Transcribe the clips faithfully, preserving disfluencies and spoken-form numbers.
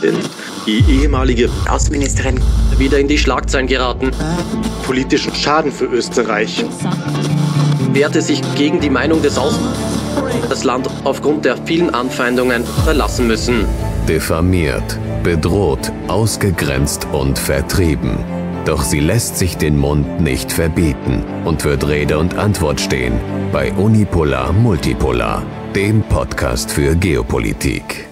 Denn die ehemalige Außenministerin wieder in die Schlagzeilen geraten. Politischen Schaden für Österreich. Wehrte sich gegen die Meinung des Außen. Das Land aufgrund der vielen Anfeindungen verlassen müssen. Diffamiert, bedroht, ausgegrenzt und vertrieben. Doch sie lässt sich den Mund nicht verbieten und wird Rede und Antwort stehen bei Unipolar Multipolar, dem Podcast für Geopolitik.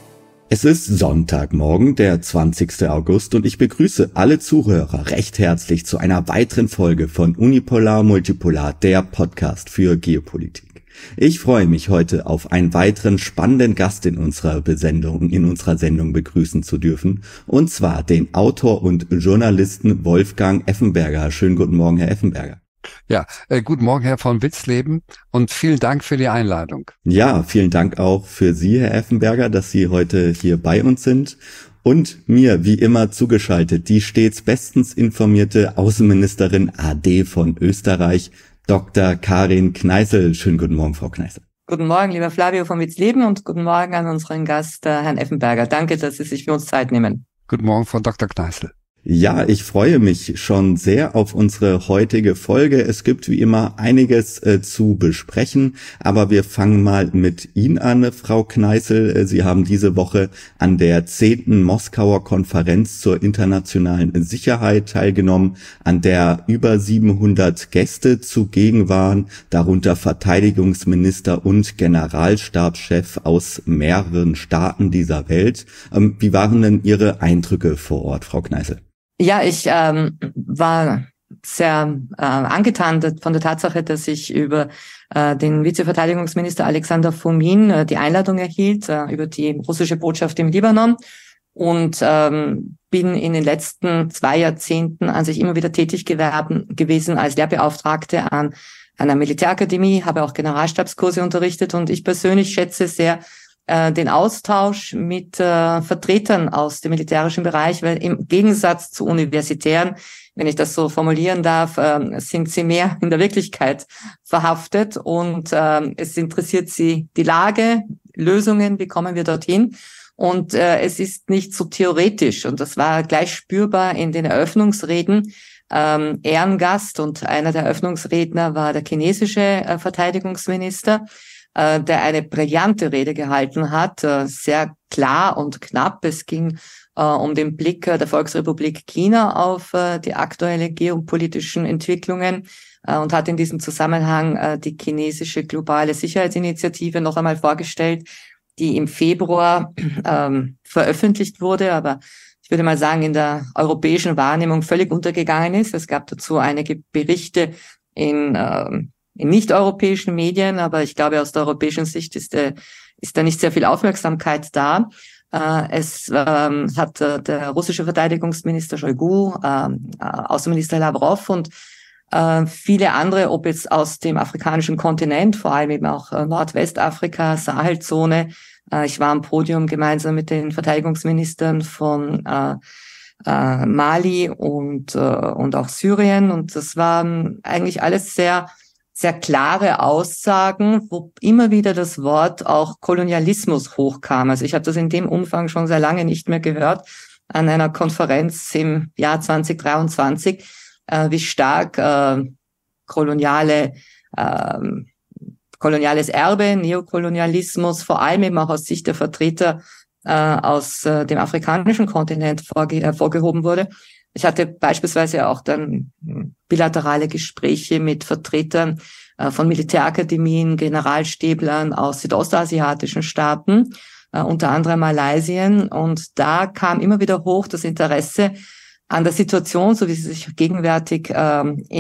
Es ist Sonntagmorgen, der zwanzigster August, und ich begrüße alle Zuhörer recht herzlich zu einer weiteren Folge von Unipolar Multipolar, der Podcast für Geopolitik. Ich freue mich, heute auf einen weiteren spannenden Gast in unserer Besendung, in unserer Sendung begrüßen zu dürfen, und zwar den Autor und Journalisten Wolfgang Effenberger. Schönen guten Morgen, Herr Effenberger. Ja, äh, guten Morgen, Herr von Witzleben, und vielen Dank für die Einladung. Ja, vielen Dank auch für Sie, Herr Effenberger, dass Sie heute hier bei uns sind. Und mir, wie immer, zugeschaltet, die stets bestens informierte Außenministerin A D von Österreich, Doktor Karin Kneißl. Schönen guten Morgen, Frau Kneißl. Guten Morgen, lieber Flavio von Witzleben, und guten Morgen an unseren Gast, äh, Herrn Effenberger. Danke, dass Sie sich für uns Zeit nehmen. Guten Morgen, Frau Doktor Kneißl. Ja, ich freue mich schon sehr auf unsere heutige Folge. Es gibt wie immer einiges äh, zu besprechen, aber wir fangen mal mit Ihnen an, Frau Kneißl. Sie haben diese Woche an der zehnten Moskauer Konferenz zur internationalen Sicherheit teilgenommen, an der über siebenhundert Gäste zugegen waren, darunter Verteidigungsminister und Generalstabschef aus mehreren Staaten dieser Welt. Ähm, wie waren denn Ihre Eindrücke vor Ort, Frau Kneißl? Ja, ich ähm, war sehr äh, angetan von der Tatsache, dass ich über äh, den Vizeverteidigungsminister Alexander Fomin äh, die Einladung erhielt, äh, über die russische Botschaft im Libanon, und ähm, bin in den letzten zwei Jahrzehnten an sich immer wieder tätig gewerben, gewesen als Lehrbeauftragte an einer Militärakademie, habe auch Generalstabskurse unterrichtet, und ich persönlich schätze sehr den Austausch mit äh, Vertretern aus dem militärischen Bereich, weil im Gegensatz zu Universitären, wenn ich das so formulieren darf, äh, sind sie mehr in der Wirklichkeit verhaftet, und äh, es interessiert sie die Lage, Lösungen, wie kommen wir dorthin, und äh, es ist nicht so theoretisch, und das war gleich spürbar in den Eröffnungsreden. Ähm, Ehrengast und einer der Eröffnungsredner war der chinesische äh, Verteidigungsminister, der eine brillante Rede gehalten hat, sehr klar und knapp. Es ging äh, um den Blick der Volksrepublik China auf äh, die aktuellen geopolitischen Entwicklungen äh, und hat in diesem Zusammenhang äh, die chinesische globale Sicherheitsinitiative noch einmal vorgestellt, die im Februar ähm, veröffentlicht wurde, aber ich würde mal sagen, in der europäischen Wahrnehmung völlig untergegangen ist. Es gab dazu einige Berichte in äh, in nicht-europäischen Medien, aber ich glaube, aus der europäischen Sicht ist, äh, ist da nicht sehr viel Aufmerksamkeit da. Äh, es ähm, hat äh, der russische Verteidigungsminister Shoigu, äh, Außenminister Lavrov und äh, viele andere, ob jetzt aus dem afrikanischen Kontinent, vor allem eben auch äh, Nordwestafrika, Sahelzone. Äh, ich war am Podium gemeinsam mit den Verteidigungsministern von äh, äh, Mali und, äh, und auch Syrien, und das waren eigentlich alles sehr sehr klare Aussagen, wo immer wieder das Wort auch Kolonialismus hochkam. Also ich habe das in dem Umfang schon sehr lange nicht mehr gehört an einer Konferenz im Jahr zwanzig dreiundzwanzig, äh, wie stark äh, koloniale äh, koloniales Erbe, Neokolonialismus, vor allem eben auch aus Sicht der Vertreter äh, aus äh, dem afrikanischen Kontinent vorge- hervorgehoben wurde. Ich hatte beispielsweise auch dann bilaterale Gespräche mit Vertretern äh, von Militärakademien, Generalstäblern aus südostasiatischen Staaten, äh, unter anderem Malaysia. Und da kam immer wieder hoch das Interesse an der Situation, so wie sie sich gegenwärtig äh,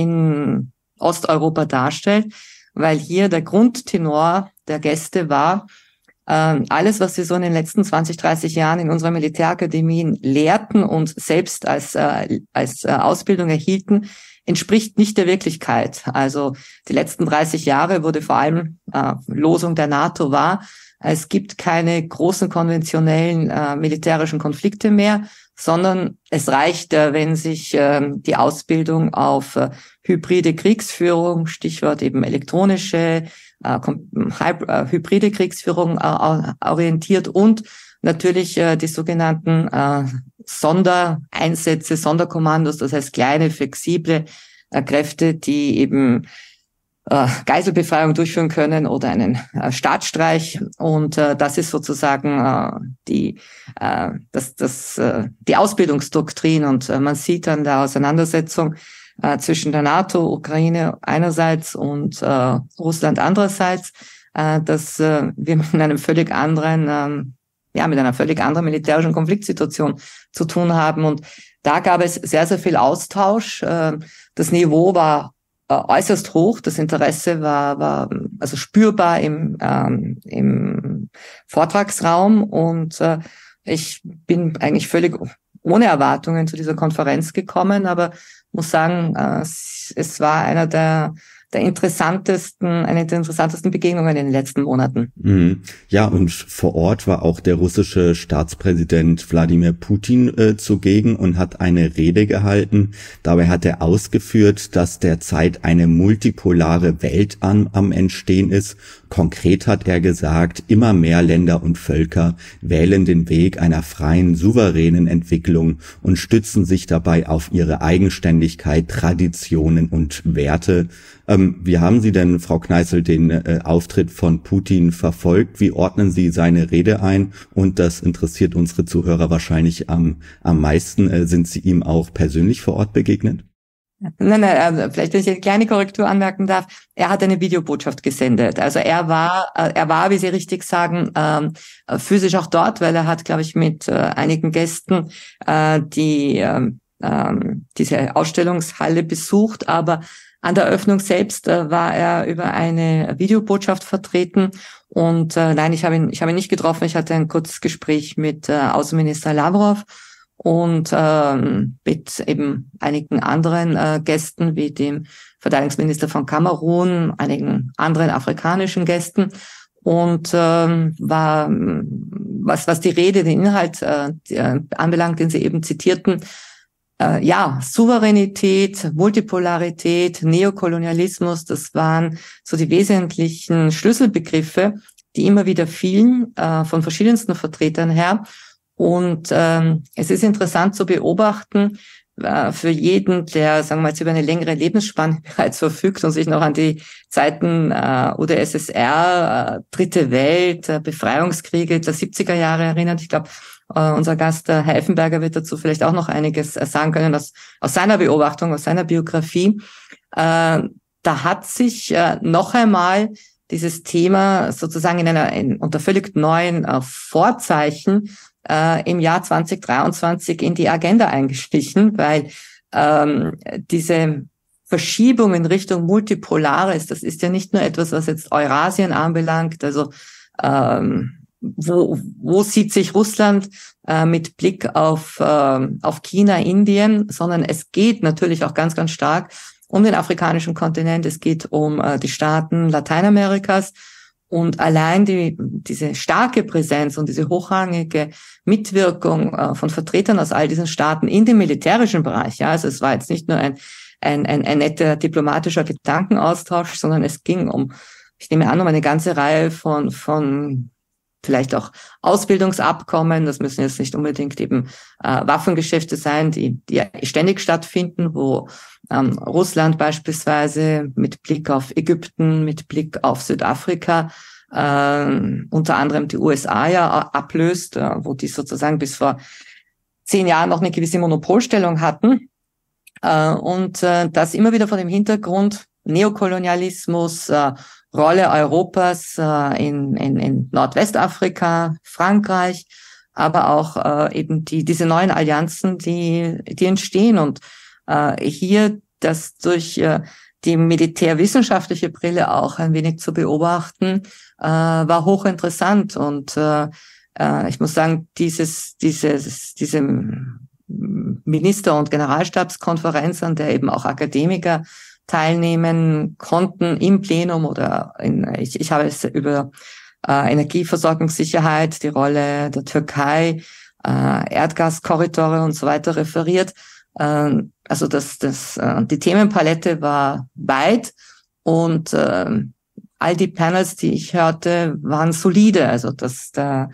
in Osteuropa darstellt, weil hier der Grundtenor der Gäste war, alles, was wir so in den letzten zwanzig, dreißig Jahren in unserer Militärakademien lehrten und selbst als äh, als äh, Ausbildung erhielten, entspricht nicht der Wirklichkeit. Also die letzten dreißig Jahre wurde vor allem äh, Losung der NATO war, es gibt keine großen konventionellen äh, militärischen Konflikte mehr, sondern es reicht, äh, wenn sich äh, die Ausbildung auf äh, hybride Kriegsführung, Stichwort eben elektronische, Äh, hybride Kriegsführung äh, orientiert und natürlich äh, die sogenannten äh, Sondereinsätze, Sonderkommandos, das heißt kleine, flexible äh, Kräfte, die eben äh, Geiselbefreiung durchführen können oder einen äh, Staatsstreich. Und äh, das ist sozusagen äh, die äh, das das äh, die Ausbildungsdoktrin. Und äh, man sieht an der Auseinandersetzung äh, zwischen der NATO, Ukraine einerseits und äh, Russland andererseits, äh, dass äh, wir mit einem völlig anderen äh, ja mit einer völlig anderen militärischen Konfliktsituation zu tun haben. Und da gab es sehr, sehr viel Austausch. Äh, das Niveau war äußerst hoch. Das Interesse war, war also spürbar im, ähm, im Vortragsraum, und äh, ich bin eigentlich völlig ohne Erwartungen zu dieser Konferenz gekommen, aber muss sagen, äh, es, es war einer der der interessantesten, eine der interessantesten Begegnungen in den letzten Monaten. Mhm. Ja, und vor Ort war auch der russische Staatspräsident Wladimir Putin äh, zugegen und hat eine Rede gehalten. Dabei hat er ausgeführt, dass derzeit eine multipolare Welt am, am Entstehen ist. Konkret hat er gesagt, immer mehr Länder und Völker wählen den Weg einer freien, souveränen Entwicklung und stützen sich dabei auf ihre Eigenständigkeit, Traditionen und Werte. Ähm, wie haben Sie denn, Frau Kneißl, den äh, Auftritt von Putin verfolgt? Wie ordnen Sie seine Rede ein? Und das interessiert unsere Zuhörer wahrscheinlich am, am meisten. Äh, sind Sie ihm auch persönlich vor Ort begegnet? Nein, nein, also vielleicht, wenn ich eine kleine Korrektur anmerken darf. Er hat eine Videobotschaft gesendet. Also er war, er war, wie Sie richtig sagen, ähm, physisch auch dort, weil er hat, glaube ich, mit äh, einigen Gästen äh, die ähm, diese Ausstellungshalle besucht, aber an der Eröffnung selbst äh, war er über eine Videobotschaft vertreten. Und äh, nein, ich habe ihn, ich habe ihn nicht getroffen. Ich hatte ein kurzes Gespräch mit äh, Außenminister Lavrov und ähm, mit eben einigen anderen äh, Gästen wie dem Verteidigungsminister von Kamerun, einigen anderen afrikanischen Gästen, und ähm, war was was die Rede, den Inhalt äh, die, äh, anbelangt, den Sie eben zitierten. Äh, ja, Souveränität, Multipolarität, Neokolonialismus, das waren so die wesentlichen Schlüsselbegriffe, die immer wieder fielen äh, von verschiedensten Vertretern her. Und ähm, es ist interessant zu beobachten, äh, für jeden, der, sagen wir jetzt, über eine längere Lebensspanne bereits verfügt und sich noch an die Zeiten äh, U d S S R, äh, Dritte Welt, äh, Befreiungskriege der siebziger Jahre erinnert. Ich glaube, Uh, unser Gast, uh, Herr Effenberger, wird dazu vielleicht auch noch einiges uh, sagen können aus, aus seiner Beobachtung, aus seiner Biografie. Uh, da hat sich uh, noch einmal dieses Thema sozusagen in einer in, unter völlig neuen uh, Vorzeichen uh, im Jahr zwanzig dreiundzwanzig in die Agenda eingeschlichen, weil um, diese Verschiebung in Richtung Multipolares, das ist ja nicht nur etwas, was jetzt Eurasien anbelangt, also um, Wo, wo sieht sich Russland äh, mit Blick auf, äh, auf China, Indien, sondern es geht natürlich auch ganz, ganz stark um den afrikanischen Kontinent. Es geht um äh, die Staaten Lateinamerikas, und allein die, diese starke Präsenz und diese hochrangige Mitwirkung äh, von Vertretern aus all diesen Staaten in dem militärischen Bereich. Ja, also es war jetzt nicht nur ein, ein, ein, ein netter diplomatischer Gedankenaustausch, sondern es ging um, ich nehme an, um eine ganze Reihe von, von vielleicht auch Ausbildungsabkommen. Das müssen jetzt nicht unbedingt eben äh, Waffengeschäfte sein, die, die ständig stattfinden, wo ähm, Russland beispielsweise mit Blick auf Ägypten, mit Blick auf Südafrika, äh, unter anderem die U S A ja ablöst, äh, wo die sozusagen bis vor zehn Jahren noch eine gewisse Monopolstellung hatten. Äh, und äh, das immer wieder vor dem Hintergrund Neokolonialismus, äh, Rolle Europas äh, in, in, in Nordwestafrika, Frankreich, aber auch äh, eben die diese neuen Allianzen, die die entstehen. Und äh, hier das durch äh, die militärwissenschaftliche Brille auch ein wenig zu beobachten, äh, war hochinteressant. Und äh, äh, ich muss sagen, dieses dieses diese Minister- und Generalstabskonferenz, an der eben auch Akademiker teilnehmen konnten im Plenum oder in, ich, ich habe es über äh, Energieversorgungssicherheit, die Rolle der Türkei, äh, Erdgaskorridore und so weiter referiert. Äh, also das, das, äh, die Themenpalette war weit, und äh, all die Panels, die ich hörte, waren solide. Also das, der,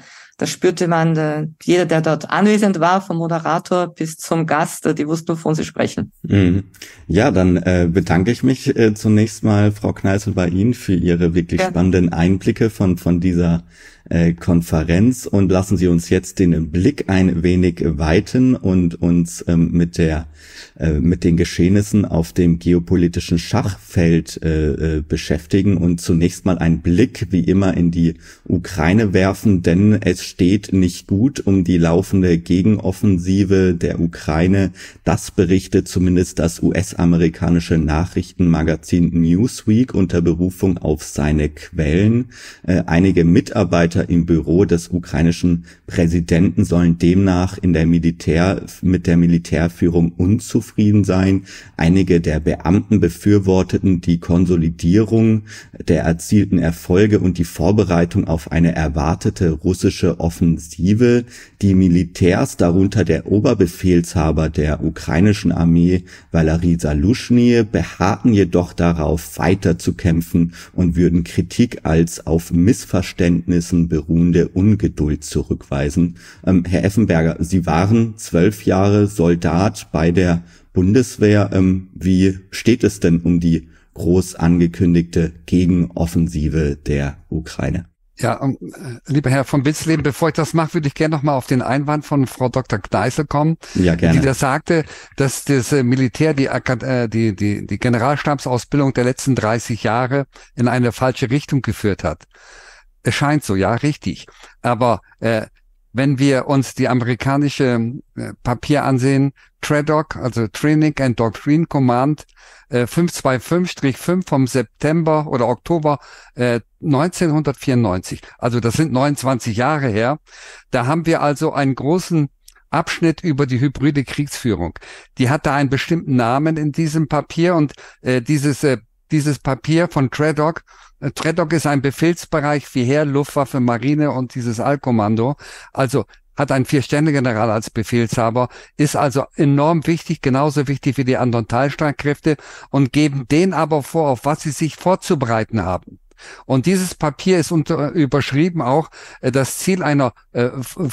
da spürte man, äh, jeder, der dort anwesend war, vom Moderator bis zum Gast, äh, die wussten, wovon sie sprechen. Mhm. Ja, dann äh, bedanke ich mich äh, zunächst mal, Frau Kneißl, bei Ihnen für Ihre wirklich ja. spannenden Einblicke von von dieser äh, Konferenz, und lassen Sie uns jetzt den Blick ein wenig weiten und uns ähm, mit der äh, mit den Geschehnissen auf dem geopolitischen Schachfeld äh, äh, beschäftigen und zunächst mal einen Blick wie immer in die Ukraine werfen, denn es steht nicht gut um die laufende Gegenoffensive der Ukraine. Das berichtet zumindest das U S-amerikanische Nachrichtenmagazin Newsweek unter Berufung auf seine Quellen. Äh, einige Mitarbeiter im Büro des ukrainischen Präsidenten sollen demnach in der Militär mit der Militärführung unzufrieden sein. Einige der Beamten befürworteten die Konsolidierung der erzielten Erfolge und die Vorbereitung auf eine erwartete russische Offensive. Die Militärs, darunter der Oberbefehlshaber der ukrainischen Armee Valery Saluschny, beharrten jedoch darauf, weiter zu kämpfen und würden Kritik als auf Missverständnissen beruhende Ungeduld zurückweisen. Ähm, Herr Effenberger, Sie waren zwölf Jahre Soldat bei der Bundeswehr. Ähm, wie steht es denn um die groß angekündigte Gegenoffensive der Ukraine? Ja, um, lieber Herr von Witzleben, bevor ich das mache, würde ich gerne nochmal auf den Einwand von Frau Doktor Kneißl kommen, ja, gerne. Die da sagte, dass das Militär die, die, die, die Generalstabsausbildung der letzten dreißig Jahre in eine falsche Richtung geführt hat. Es scheint so, ja, richtig. Aber äh, wenn wir uns die amerikanische äh, Papier ansehen, TRADOC, also Training and Doctrine Command äh, fünf zwei fünf fünf vom September oder Oktober äh, neunzehnhundertvierundneunzig, also das sind neunundzwanzig Jahre her, da haben wir also einen großen Abschnitt über die hybride Kriegsführung. Die hat da einen bestimmten Namen in diesem Papier, und äh, dieses äh, dieses Papier von TRADOC, äh, TRADOC ist ein Befehlsbereich für Heer, Luftwaffe, Marine und dieses Allkommando, also hat einen Vier-Sterne-General als Befehlshaber, ist also enorm wichtig, genauso wichtig wie die anderen Teilstreitkräfte, und geben denen aber vor, auf was sie sich vorzubereiten haben. Und dieses Papier ist unter, überschrieben auch äh, das Ziel einer äh,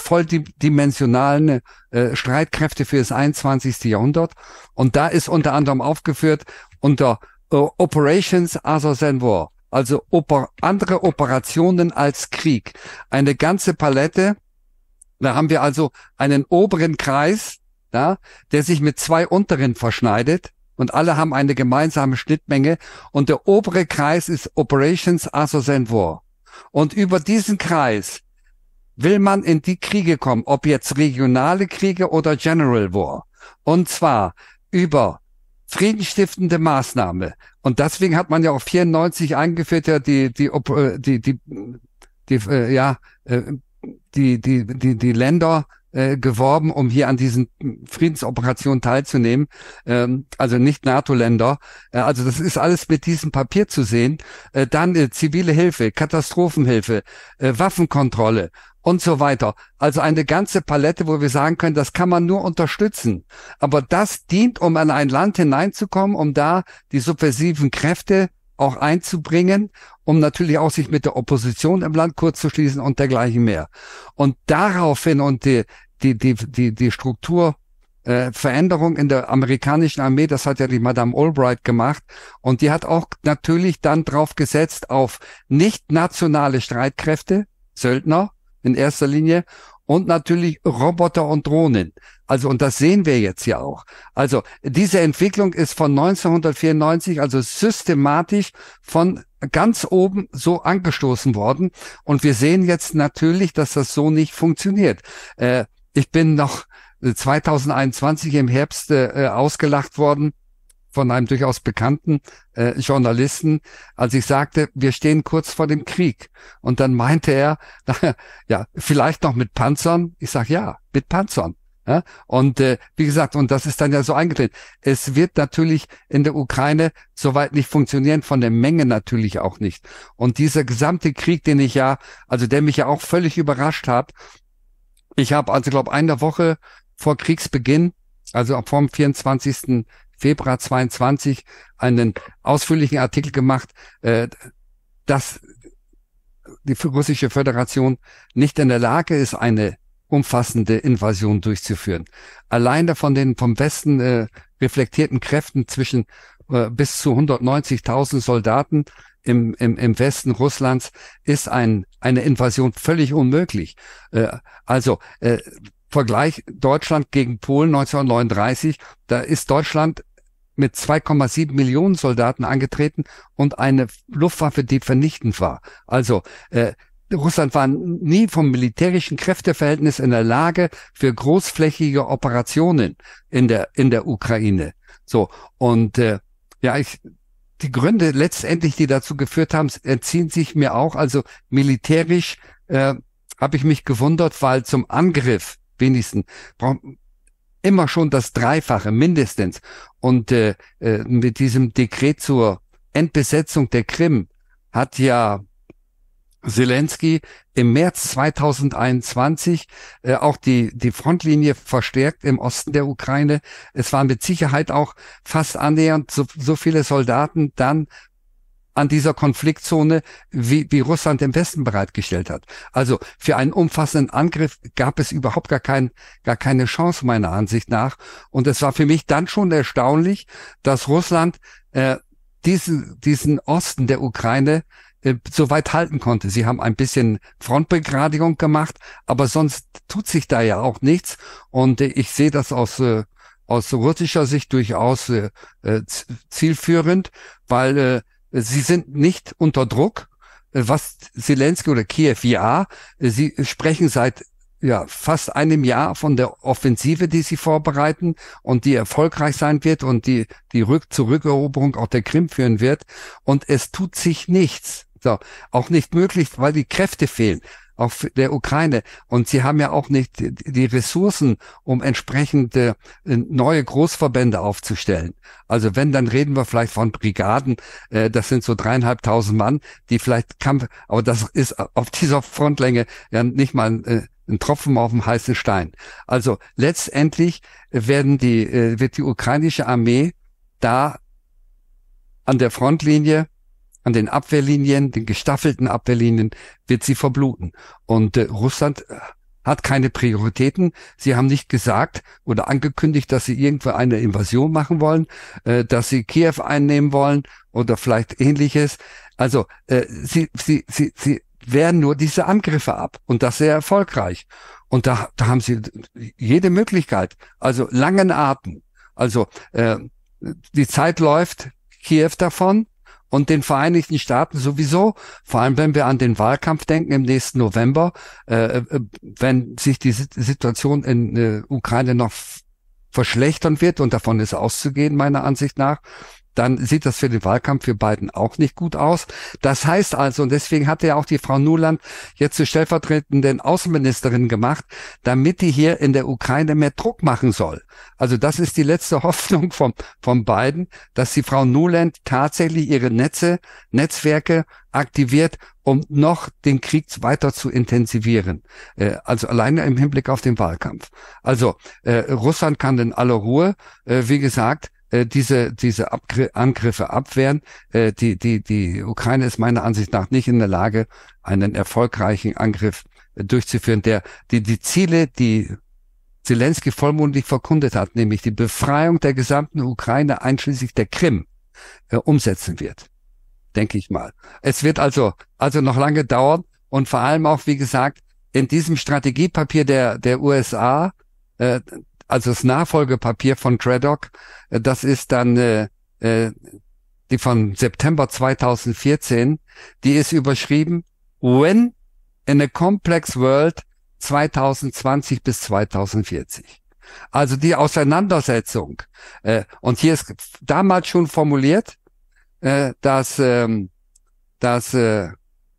volldimensionalen äh, Streitkräfte für das einundzwanzigste Jahrhundert. Und da ist unter anderem aufgeführt unter äh, Operations Other than War, also oper andere Operationen als Krieg. Eine ganze Palette. Da haben wir also einen oberen Kreis, ja, der sich mit zwei unteren verschneidet, und alle haben eine gemeinsame Schnittmenge, und der obere Kreis ist Operations Other than War. Und über diesen Kreis will man in die Kriege kommen, ob jetzt regionale Kriege oder General War. Und zwar über friedensstiftende Maßnahme. Und deswegen hat man ja auch vierundneunzig eingeführt, ja, die, die, die, die, die, äh, ja, äh, die, die, die, die Länder äh, geworben, um hier an diesen Friedensoperationen teilzunehmen, ähm, also nicht NATO-Länder. Äh, also das ist alles mit diesem Papier zu sehen. Äh, dann äh, zivile Hilfe, Katastrophenhilfe, äh, Waffenkontrolle und so weiter. Also eine ganze Palette, wo wir sagen können, das kann man nur unterstützen. Aber das dient, um an ein Land hineinzukommen, um da die subversiven Kräfte auch einzubringen, um natürlich auch sich mit der Opposition im Land kurzzuschließen und dergleichen mehr. Und daraufhin und die die die die die Strukturveränderung äh, in der amerikanischen Armee, das hat ja die Madame Albright gemacht, und die hat auch natürlich dann drauf gesetzt auf nicht nationale Streitkräfte, Söldner in erster Linie, und natürlich Roboter und Drohnen. Also, und das sehen wir jetzt ja auch. Also, diese Entwicklung ist von neunzehnhundertvierundneunzig, also systematisch von ganz oben so angestoßen worden. Und wir sehen jetzt natürlich, dass das so nicht funktioniert. Äh, ich bin noch zweitausendeinundzwanzig im Herbst äh, ausgelacht worden von einem durchaus bekannten äh, Journalisten, als ich sagte, wir stehen kurz vor dem Krieg. Und dann meinte er, ja, vielleicht noch mit Panzern. Ich sage, ja, mit Panzern. Ja? Und äh, wie gesagt, und das ist dann ja so eingetreten. Es wird natürlich in der Ukraine soweit nicht funktionieren, von der Menge natürlich auch nicht. Und dieser gesamte Krieg, den ich ja, also der mich ja auch völlig überrascht hat, ich habe also, glaube eine Woche vor Kriegsbeginn, also vom vierundzwanzigsten Februar zweiundzwanzig einen ausführlichen Artikel gemacht, äh, dass die russische Föderation nicht in der Lage ist, eine umfassende Invasion durchzuführen. Alleine von den vom Westen äh, reflektierten Kräften zwischen äh, bis zu hundertneunzigtausend Soldaten im, im, im Westen Russlands ist ein, eine Invasion völlig unmöglich. Äh, also äh, Vergleich Deutschland gegen Polen neunzehnhundertneununddreißig, da ist Deutschland mit zwei Komma sieben Millionen Soldaten angetreten und eine Luftwaffe, die vernichtend war. Also äh, Russland war nie vom militärischen Kräfteverhältnis in der Lage für großflächige Operationen in der in der Ukraine. So und äh, ja, ich die Gründe letztendlich, die dazu geführt haben, entziehen sich mir auch. Also militärisch äh, habe ich mich gewundert, weil zum Angriff wenigstens braucht immer schon das Dreifache mindestens. Und äh, äh, mit diesem Dekret zur Endbesetzung der Krim hat ja Zelensky im März zweitausendeinundzwanzig äh, auch die die Frontlinie verstärkt im Osten der Ukraine. Es waren mit Sicherheit auch fast annähernd so, so viele Soldaten dann an dieser Konfliktzone, wie, wie Russland im Westen bereitgestellt hat. Also für einen umfassenden Angriff gab es überhaupt gar kein, gar keine Chance meiner Ansicht nach. Und es war für mich dann schon erstaunlich, dass Russland äh, diesen diesen Osten der Ukraine so weit halten konnte. Sie haben ein bisschen Frontbegradigung gemacht, aber sonst tut sich da ja auch nichts. Und ich sehe das aus äh, aus russischer Sicht durchaus äh, zielführend, weil äh, sie sind nicht unter Druck, äh, was Zelensky oder Kiew ja. Sie sprechen seit ja fast einem Jahr von der Offensive, die sie vorbereiten und die erfolgreich sein wird und die die Rück Zurückeroberung auch der Krim führen wird. Und es tut sich nichts. So, auch nicht möglich, weil die Kräfte fehlen, auch für der Ukraine. Und sie haben ja auch nicht die Ressourcen, um entsprechende neue Großverbände aufzustellen. Also wenn, dann reden wir vielleicht von Brigaden, äh, das sind so dreieinhalbtausend Mann, die vielleicht Kampf, aber das ist auf dieser Frontlänge ja nicht mal ein, ein Tropfen auf dem heißen Stein. Also letztendlich werden die, äh, wird die ukrainische Armee da an der Frontlinie, an den Abwehrlinien, den gestaffelten Abwehrlinien, wird sie verbluten. Und äh, Russland hat keine Prioritäten. Sie haben nicht gesagt oder angekündigt, dass sie irgendwo eine Invasion machen wollen, äh, dass sie Kiew einnehmen wollen oder vielleicht Ähnliches. Also äh, sie, sie, sie, sie wehren nur diese Angriffe ab und das sehr erfolgreich. Und da, da haben sie jede Möglichkeit. Also langen Atem. Also äh, die Zeit läuft, Kiew davon. Und den Vereinigten Staaten sowieso, vor allem wenn wir an den Wahlkampf denken im nächsten November, äh, wenn sich die Situation in äh, Ukraine noch verschlechtern wird, und davon ist auszugehen meiner Ansicht nach, dann sieht das für den Wahlkampf für Biden auch nicht gut aus. Das heißt also, und deswegen hat ja auch die Frau Nuland jetzt zur stellvertretenden Außenministerin gemacht, damit die hier in der Ukraine mehr Druck machen soll. Also das ist die letzte Hoffnung von, von Biden, dass die Frau Nuland tatsächlich ihre Netze, Netzwerke aktiviert, um noch den Krieg weiter zu intensivieren. Äh, also alleine im Hinblick auf den Wahlkampf. Also äh, Russland kann in aller Ruhe, äh, wie gesagt, diese diese Abgr- Angriffe abwehren. Äh, die die die Ukraine ist meiner Ansicht nach nicht in der Lage, einen erfolgreichen Angriff äh, durchzuführen, der die die Ziele, die Zelensky vollmundig verkündet hat, nämlich die Befreiung der gesamten Ukraine einschließlich der Krim, äh, umsetzen wird, denke ich mal. Es wird also also noch lange dauern und vor allem auch, wie gesagt, in diesem Strategiepapier der der U S A, äh, also das Nachfolgepapier von Craddock, das ist dann äh, äh, die von September zweitausendvierzehn, die ist überschrieben When in a Complex World zweitausendzwanzig bis zweitausendvierzig. Also die Auseinandersetzung. Äh, und hier ist damals schon formuliert, äh, dass, ähm, dass äh,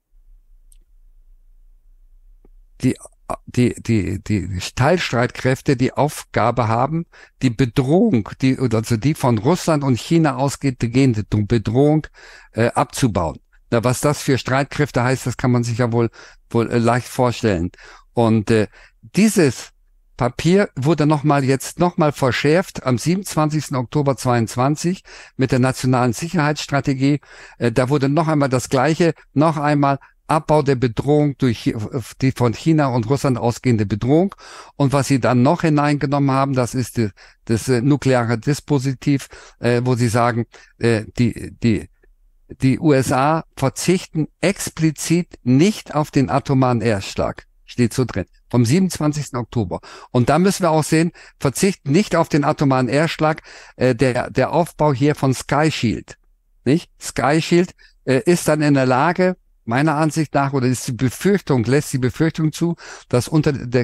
die die die die Teilstreitkräfte die Aufgabe haben, die Bedrohung, die also die von Russland und China ausgehende Bedrohung äh, abzubauen. Na, was das für Streitkräfte heißt, das kann man sich ja wohl wohl äh, leicht vorstellen. Und äh, dieses Papier wurde nochmal jetzt nochmal verschärft am siebenundzwanzigsten Oktober zweiundzwanzig mit der nationalen Sicherheitsstrategie. Äh, da wurde noch einmal das Gleiche, noch einmal Abbau der Bedrohung durch die von China und Russland ausgehende Bedrohung. Und was sie dann noch hineingenommen haben, das ist die, das äh, nukleare Dispositiv, äh, wo sie sagen, äh, die, die, die U S A verzichten explizit nicht auf den atomaren Erstschlag. Steht so drin. Vom siebenundzwanzigsten Oktober. Und da müssen wir auch sehen, verzichten nicht auf den atomaren Erstschlag, äh, der, der Aufbau hier von Sky Shield. Nicht? Sky Shield äh, ist dann in der Lage, meiner Ansicht nach, oder ist die Befürchtung, lässt die Befürchtung zu, dass unter der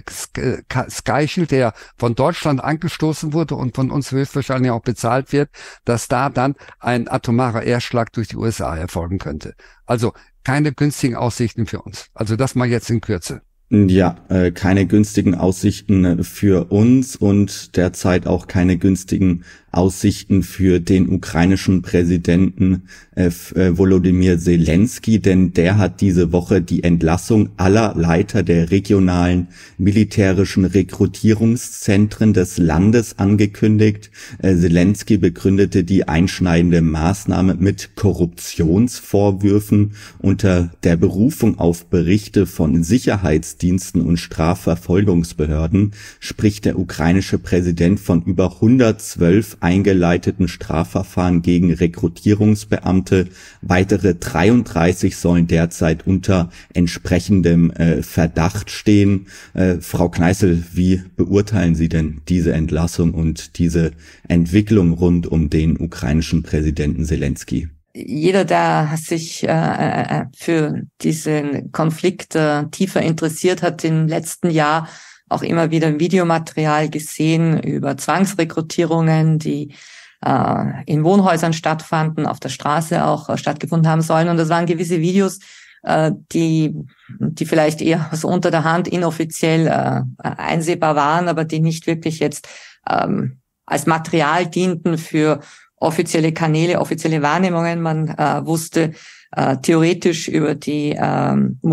Sky Shield, der von Deutschland angestoßen wurde und von uns höchstwahrscheinlich auch bezahlt wird, dass da dann ein atomarer Erstschlag durch die U S A erfolgen könnte. Also keine günstigen Aussichten für uns. Also das mal jetzt in Kürze. Ja, äh, keine günstigen Aussichten für uns und derzeit auch keine günstigen Aussichten für den ukrainischen Präsidenten äh, Volodymyr Zelensky, denn der hat diese Woche die Entlassung aller Leiter der regionalen militärischen Rekrutierungszentren des Landes angekündigt. Äh, Zelensky begründete die einschneidende Maßnahme mit Korruptionsvorwürfen unter der Berufung auf Berichte von Sicherheitsdiensten und Strafverfolgungsbehörden, spricht der ukrainische Präsident von über hundertzwölf eingeleiteten Strafverfahren gegen Rekrutierungsbeamte. Weitere dreiunddreißig sollen derzeit unter entsprechendem äh, Verdacht stehen. Äh, Frau Kneißl, wie beurteilen Sie denn diese Entlassung und diese Entwicklung rund um den ukrainischen Präsidenten Zelensky? Jeder, der sich äh, für diesen Konflikt äh, tiefer interessiert hat, im letzten Jahr auch immer wieder Videomaterial gesehen über Zwangsrekrutierungen, die äh, in Wohnhäusern stattfanden, auf der Straße auch äh, stattgefunden haben sollen. Und das waren gewisse Videos, äh, die die vielleicht eher so unter der Hand inoffiziell äh, einsehbar waren, aber die nicht wirklich jetzt ähm, als Material dienten für offizielle Kanäle, offizielle Wahrnehmungen. Man äh, wusste äh, theoretisch über die äh,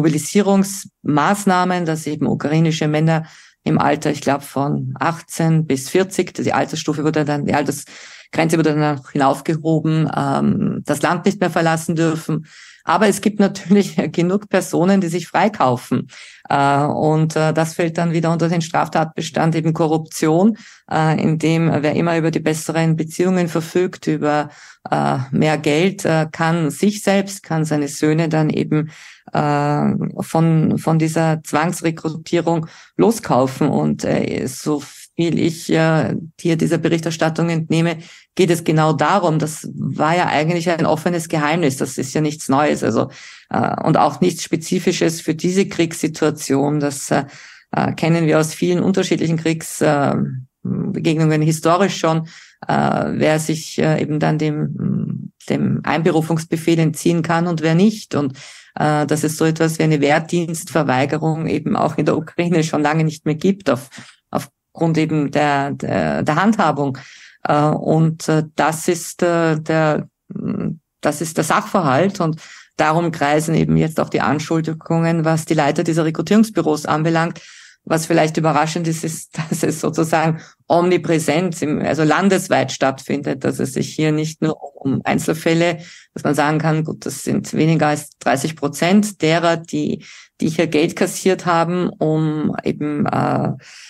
Mobilisierungsmaßnahmen, dass eben ukrainische Männer im Alter, ich glaube, von achtzehn bis vierzig, die Altersstufe wurde dann, die Altersgrenze wurde dann noch hinaufgehoben, ähm, das Land nicht mehr verlassen dürfen. Aber es gibt natürlich genug Personen, die sich freikaufen. Äh, und äh, das fällt dann wieder unter den Straftatbestand eben Korruption, äh, in dem wer immer über die besseren Beziehungen verfügt, über äh, mehr Geld, äh, kann sich selbst, kann seine Söhne dann eben äh, von von dieser Zwangsrekrutierung loskaufen. Und äh, so viel ich äh, hier dieser Berichterstattung entnehme, geht es genau darum. Das war ja eigentlich ein offenes Geheimnis. Das ist ja nichts Neues, also äh, und auch nichts Spezifisches für diese Kriegssituation. Das äh, kennen wir aus vielen unterschiedlichen Kriegsbegegnungen äh, historisch schon. Äh, wer sich äh, eben dann dem dem Einberufungsbefehl entziehen kann und wer nicht. Und äh, dass es so etwas wie eine Wehrdienstverweigerung eben auch in der Ukraine schon lange nicht mehr gibt, auf aufgrund eben der der, der Handhabung. Uh, und uh, das ist uh, der das ist der Sachverhalt und darum kreisen eben jetzt auch die Anschuldigungen, was die Leiter dieser Rekrutierungsbüros anbelangt. Was vielleicht überraschend ist, ist, dass es sozusagen omnipräsent, im, also landesweit stattfindet, dass es sich hier nicht nur um Einzelfälle, dass man sagen kann, gut, das sind weniger als dreißig Prozent derer, die die hier Geld kassiert haben, um eben äh,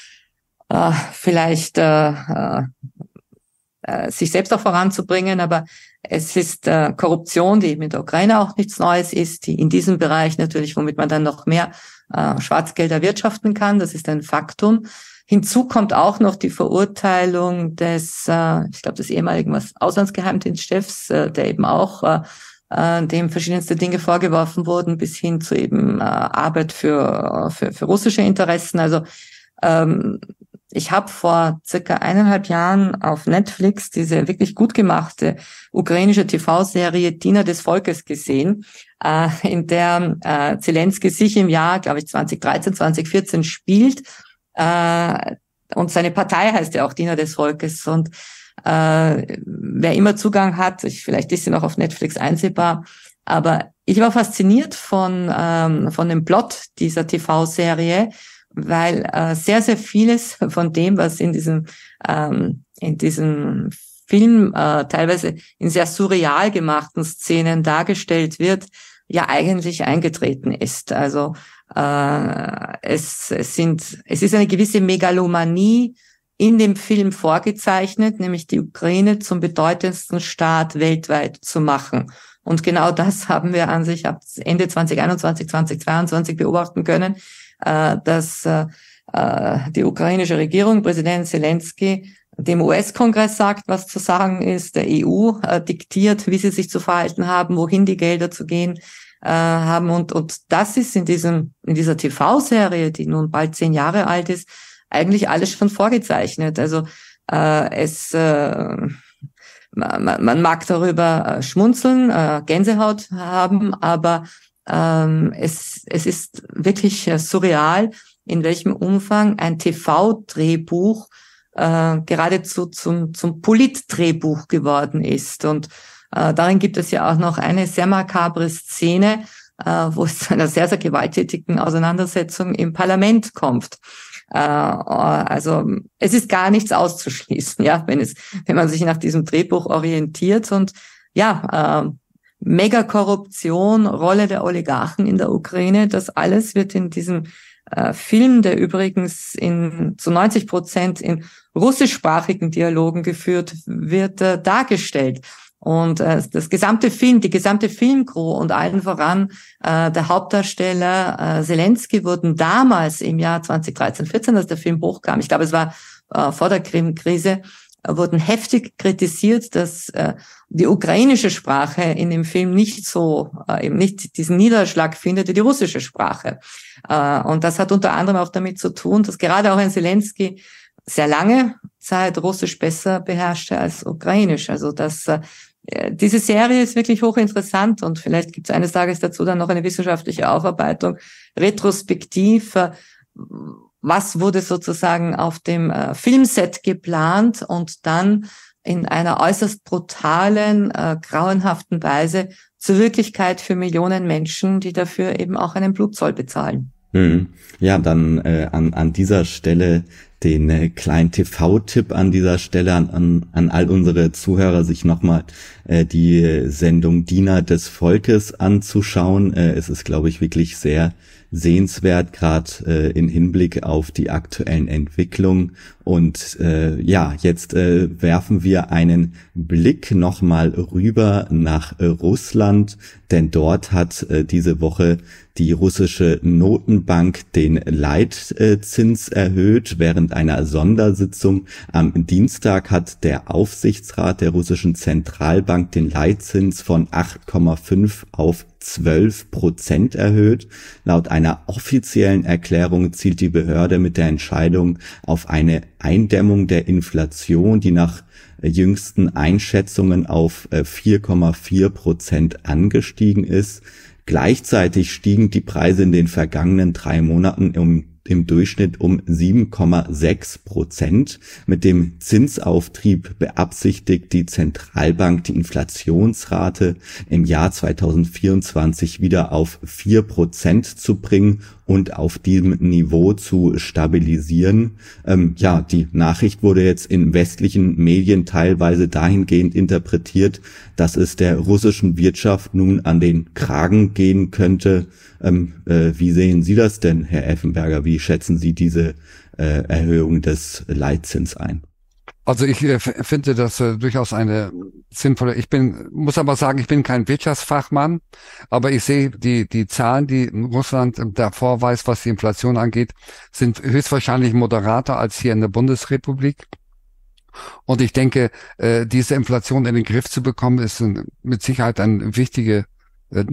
äh, vielleicht äh, äh, sich selbst auch voranzubringen, aber es ist äh, Korruption, die mit der Ukraine auch nichts Neues ist, die in diesem Bereich natürlich, womit man dann noch mehr äh, Schwarzgeld erwirtschaften kann, das ist ein Faktum. Hinzu kommt auch noch die Verurteilung des, äh, ich glaube, des ehemaligen Auslandsgeheimdienstchefs, äh, der eben auch äh, äh, dem verschiedenste Dinge vorgeworfen wurden, bis hin zu eben äh, Arbeit für, für für russische Interessen. Also ähm, ich habe vor circa eineinhalb Jahren auf Netflix diese wirklich gut gemachte ukrainische T V-Serie Diener des Volkes gesehen, äh, in der äh, Zelensky sich im Jahr, glaube ich, zwanzig dreizehn, zwanzig vierzehn spielt. Äh, und seine Partei heißt ja auch Diener des Volkes. Und äh, wer immer Zugang hat, ich, vielleicht ist sie noch auf Netflix einsehbar, aber ich war fasziniert von ähm, von dem Plot dieser T V-Serie, weil äh, sehr, sehr vieles von dem, was in diesem ähm, in diesem Film äh, teilweise in sehr surreal gemachten Szenen dargestellt wird, ja eigentlich eingetreten ist. Also äh, es, es sind, es ist eine gewisse Megalomanie in dem Film vorgezeichnet, nämlich die Ukraine zum bedeutendsten Staat weltweit zu machen. Und genau das haben wir an sich ab Ende zwanzig einundzwanzig, zwanzig zweiundzwanzig beobachten können, äh, dass äh, die ukrainische Regierung, Präsident Zelensky, dem U S-Kongress sagt, was zu sagen ist, der E U äh, diktiert, wie sie sich zu verhalten haben, wohin die Gelder zu gehen äh, haben. Und, und das ist in diesem, in dieser T V-Serie, die nun bald zehn Jahre alt ist, eigentlich alles schon vorgezeichnet. Also äh, es, äh, man, man mag darüber äh, schmunzeln, äh, Gänsehaut haben, aber ähm, es, es ist wirklich äh, surreal, in welchem Umfang ein T V-Drehbuch äh, geradezu zum zum Politdrehbuch geworden ist. Und äh, darin gibt es ja auch noch eine sehr makabre Szene, äh, wo es zu einer sehr, sehr gewalttätigen Auseinandersetzung im Parlament kommt. Äh, also es ist gar nichts auszuschließen, ja, wenn es, wenn man sich nach diesem Drehbuch orientiert. Und ja, äh, Megakorruption, Rolle der Oligarchen in der Ukraine, das alles wird in diesem äh, Film, der übrigens in zu neunzig Prozent in russischsprachigen Dialogen geführt wird, äh, dargestellt. Und äh, das gesamte Film, die gesamte Filmcrew und allen voran äh, der Hauptdarsteller äh, Zelensky wurden damals im Jahr zwanzig dreizehn, vierzehn, als der Film hochkam, ich glaube, es war äh, vor der Krim-Krise, wurden heftig kritisiert, dass äh, die ukrainische Sprache in dem Film nicht so, äh, eben nicht diesen Niederschlag findet wie die russische Sprache. Äh, und das hat unter anderem auch damit zu tun, dass gerade auch ein Zelensky sehr lange Zeit Russisch besser beherrschte als Ukrainisch. Also das, äh, diese Serie ist wirklich hochinteressant und vielleicht gibt es eines Tages dazu dann noch eine wissenschaftliche Aufarbeitung, retrospektiv, äh, was wurde sozusagen auf dem äh, Filmset geplant und dann in einer äußerst brutalen, äh, grauenhaften Weise zur Wirklichkeit für Millionen Menschen, die dafür eben auch einen Blutzoll bezahlen. Hm. Ja, dann äh, an, an dieser Stelle den äh, kleinen T V-Tipp an dieser Stelle an, an, an all unsere Zuhörer, sich nochmal äh, die Sendung Diener des Volkes anzuschauen. Äh, es ist, glaube ich, wirklich sehr sehenswert, gerade äh, in Hinblick auf die aktuellen Entwicklungen. Und äh, ja, jetzt äh, werfen wir einen Blick nochmal rüber nach äh, Russland, denn dort hat äh, diese Woche die russische Notenbank den Leitzins erhöht. Während einer Sondersitzung am Dienstag hat der Aufsichtsrat der russischen Zentralbank den Leitzins von acht Komma fünf auf zwölf Prozent erhöht. Laut einer offiziellen Erklärung zielt die Behörde mit der Entscheidung auf eine Eindämmung der Inflation, die nach jüngsten Einschätzungen auf vier Komma vier Prozent angestiegen ist. Gleichzeitig stiegen die Preise in den vergangenen drei Monaten um im Durchschnitt um sieben Komma sechs Prozent. Mit dem Zinsauftrieb beabsichtigt die Zentralbank, die Inflationsrate im Jahr zweitausendvierundzwanzig wieder auf vier Prozent zu bringen und auf diesem Niveau zu stabilisieren. Ähm, ja, die Nachricht wurde jetzt in westlichen Medien teilweise dahingehend interpretiert, dass es der russischen Wirtschaft nun an den Kragen gehen könnte. Ähm, äh, wie sehen Sie das denn, Herr Effenberger? Wie schätzen Sie diese äh, Erhöhung des Leitzins ein? Also ich äh, finde das äh, durchaus eine sinnvolle, ich bin, muss aber sagen, ich bin kein Wirtschaftsfachmann, aber ich sehe die die Zahlen, die Russland da vorweist, was die Inflation angeht, sind höchstwahrscheinlich moderater als hier in der Bundesrepublik. Und ich denke, äh, diese Inflation in den Griff zu bekommen, ist ein, mit Sicherheit eine wichtige, äh,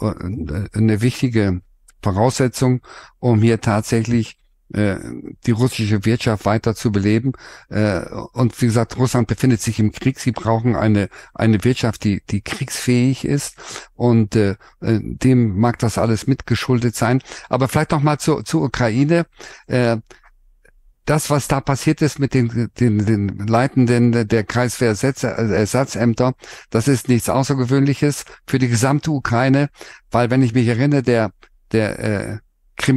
eine wichtige Voraussetzung, um hier tatsächlich die russische Wirtschaft weiter zu beleben. Und wie gesagt, Russland befindet sich im Krieg. Sie brauchen eine eine Wirtschaft, die die kriegsfähig ist. Und äh, dem mag das alles mitgeschuldet sein. Aber vielleicht noch mal zur, zur Ukraine. Äh, das, was da passiert ist mit den, den, den Leitenden der Kreiswehrersatzämter, das ist nichts Außergewöhnliches für die gesamte Ukraine. Weil, wenn ich mich erinnere, der der äh,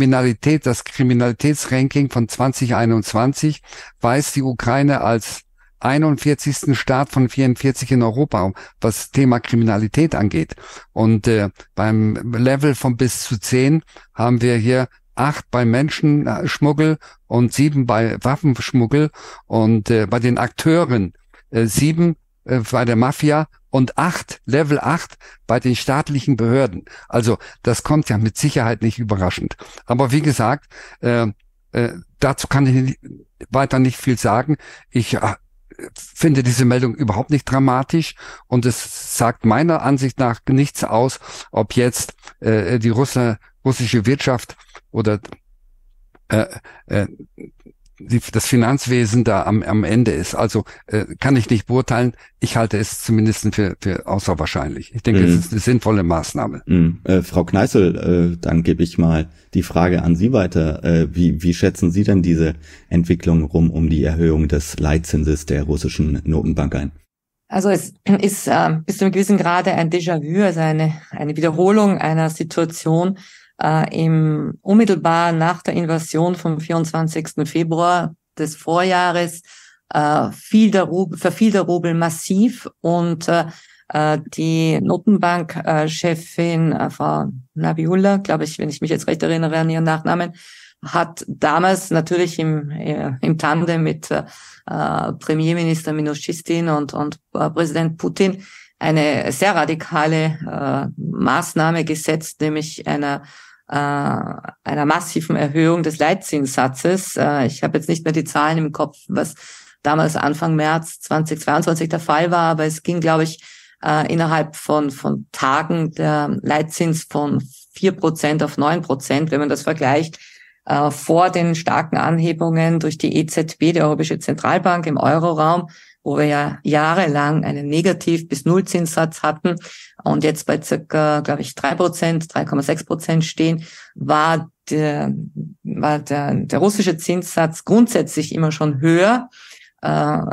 Kriminalität, das Kriminalitätsranking von zwanzig einundzwanzig weist die Ukraine als einundvierzigsten Staat von vierundvierzig in Europa, was Thema Kriminalität angeht. Und äh, beim Level von bis zu zehn haben wir hier acht bei Menschenschmuggel und sieben bei Waffenschmuggel und äh, bei den Akteuren äh, sieben äh, bei der Mafia und acht, Level acht bei den staatlichen Behörden. Also das kommt ja mit Sicherheit nicht überraschend. Aber wie gesagt, äh, äh, dazu kann ich nicht, weiter nicht viel sagen. Ich äh, finde diese Meldung überhaupt nicht dramatisch und es sagt meiner Ansicht nach nichts aus, ob jetzt äh, die Russe, russische Wirtschaft oder äh, äh, die, das Finanzwesen da am, am Ende ist. Also äh, kann ich nicht beurteilen. Ich halte es zumindest für, für außerwahrscheinlich. Ich denke, mhm. es ist eine sinnvolle Maßnahme. Mhm. Äh, Frau Kneißl, äh, dann gebe ich mal die Frage an Sie weiter. Äh, wie, wie schätzen Sie denn diese Entwicklung rum um die Erhöhung des Leitzinses der russischen Notenbank ein? Also es ist äh, bis zu einem gewissen Grade ein Déjà-vu, also eine, eine Wiederholung einer Situation, Äh, im unmittelbar nach der Invasion vom vierundzwanzigsten Februar des Vorjahres äh, fiel der Rubel, verfiel der Rubel massiv und äh, die Notenbank-Chefin äh, Frau Nabiullah, glaube ich, wenn ich mich jetzt recht erinnere an ihren Nachnamen, hat damals natürlich im äh, im Tandem mit äh, Premierminister Minoschistin und und äh, Präsident Putin eine sehr radikale äh, Maßnahme gesetzt, nämlich einer äh, einer massiven Erhöhung des Leitzinssatzes. Äh, ich habe jetzt nicht mehr die Zahlen im Kopf, was damals Anfang März zweitausendzweiundzwanzig der Fall war, aber es ging, glaube ich, äh, innerhalb von von Tagen der Leitzins von vier Prozent auf neun Prozent, wenn man das vergleicht, äh, vor den starken Anhebungen durch die E Z B, die Europäische Zentralbank im Euroraum, wo wir ja jahrelang einen Negativ- bis Nullzinssatz hatten und jetzt bei circa, glaube ich, drei Prozent, drei Komma sechs Prozent stehen, war der, war der, der russische Zinssatz grundsätzlich immer schon höher, äh,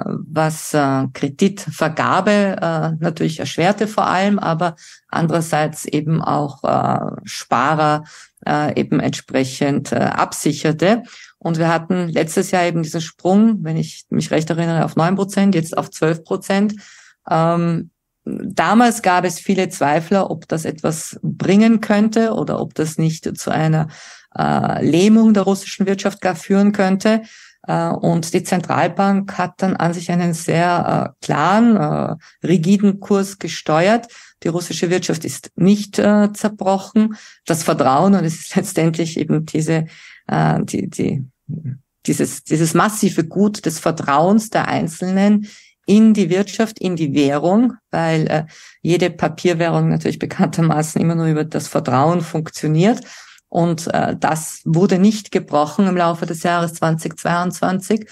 was äh, Kreditvergabe äh, natürlich erschwerte vor allem, aber andererseits eben auch äh, Sparer äh, eben entsprechend äh, absicherte. Und wir hatten letztes Jahr eben diesen Sprung, wenn ich mich recht erinnere, auf neun Prozent, jetzt auf zwölf Prozent. Ähm, damals gab es viele Zweifler, ob das etwas bringen könnte oder ob das nicht zu einer äh, Lähmung der russischen Wirtschaft gar führen könnte. Äh, und die Zentralbank hat dann an sich einen sehr äh, klaren, äh, rigiden Kurs gesteuert. Die russische Wirtschaft ist nicht äh, zerbrochen. Das Vertrauen, und es ist letztendlich eben diese äh, die die dieses dieses massive Gut des Vertrauens der Einzelnen in die Wirtschaft, in die Währung, weil äh, jede Papierwährung natürlich bekanntermaßen immer nur über das Vertrauen funktioniert. Und äh, das wurde nicht gebrochen im Laufe des Jahres zweitausendzweiundzwanzig.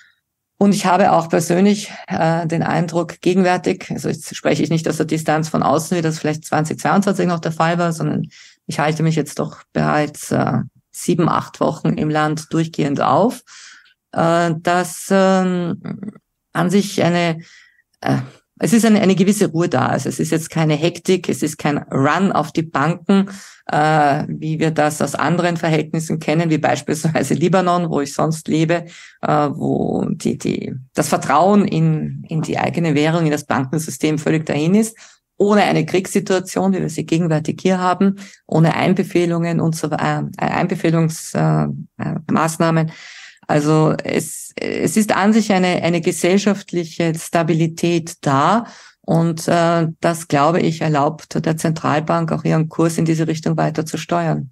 Und ich habe auch persönlich äh, den Eindruck, gegenwärtig, also jetzt spreche ich nicht aus der Distanz von außen, wie das vielleicht zweitausendzweiundzwanzig noch der Fall war, sondern ich halte mich jetzt doch bereits äh, sieben, acht Wochen im Land durchgehend auf, äh, dass äh, an sich eine, äh, es ist eine, eine gewisse Ruhe da. Also es ist jetzt keine Hektik, es ist kein Run auf die Banken, äh, wie wir das aus anderen Verhältnissen kennen, wie beispielsweise Libanon, wo ich sonst lebe, äh, wo die, die, das Vertrauen in, in die eigene Währung, in das Bankensystem völlig dahin ist, ohne eine Kriegssituation, wie wir sie gegenwärtig hier haben, ohne Einbefehlungen und so weiter, äh, Einbefehlungsmaßnahmen. Äh, also es, es ist an sich eine, eine gesellschaftliche Stabilität da. Und äh, das, glaube ich, erlaubt der Zentralbank auch ihren Kurs in diese Richtung weiter zu steuern.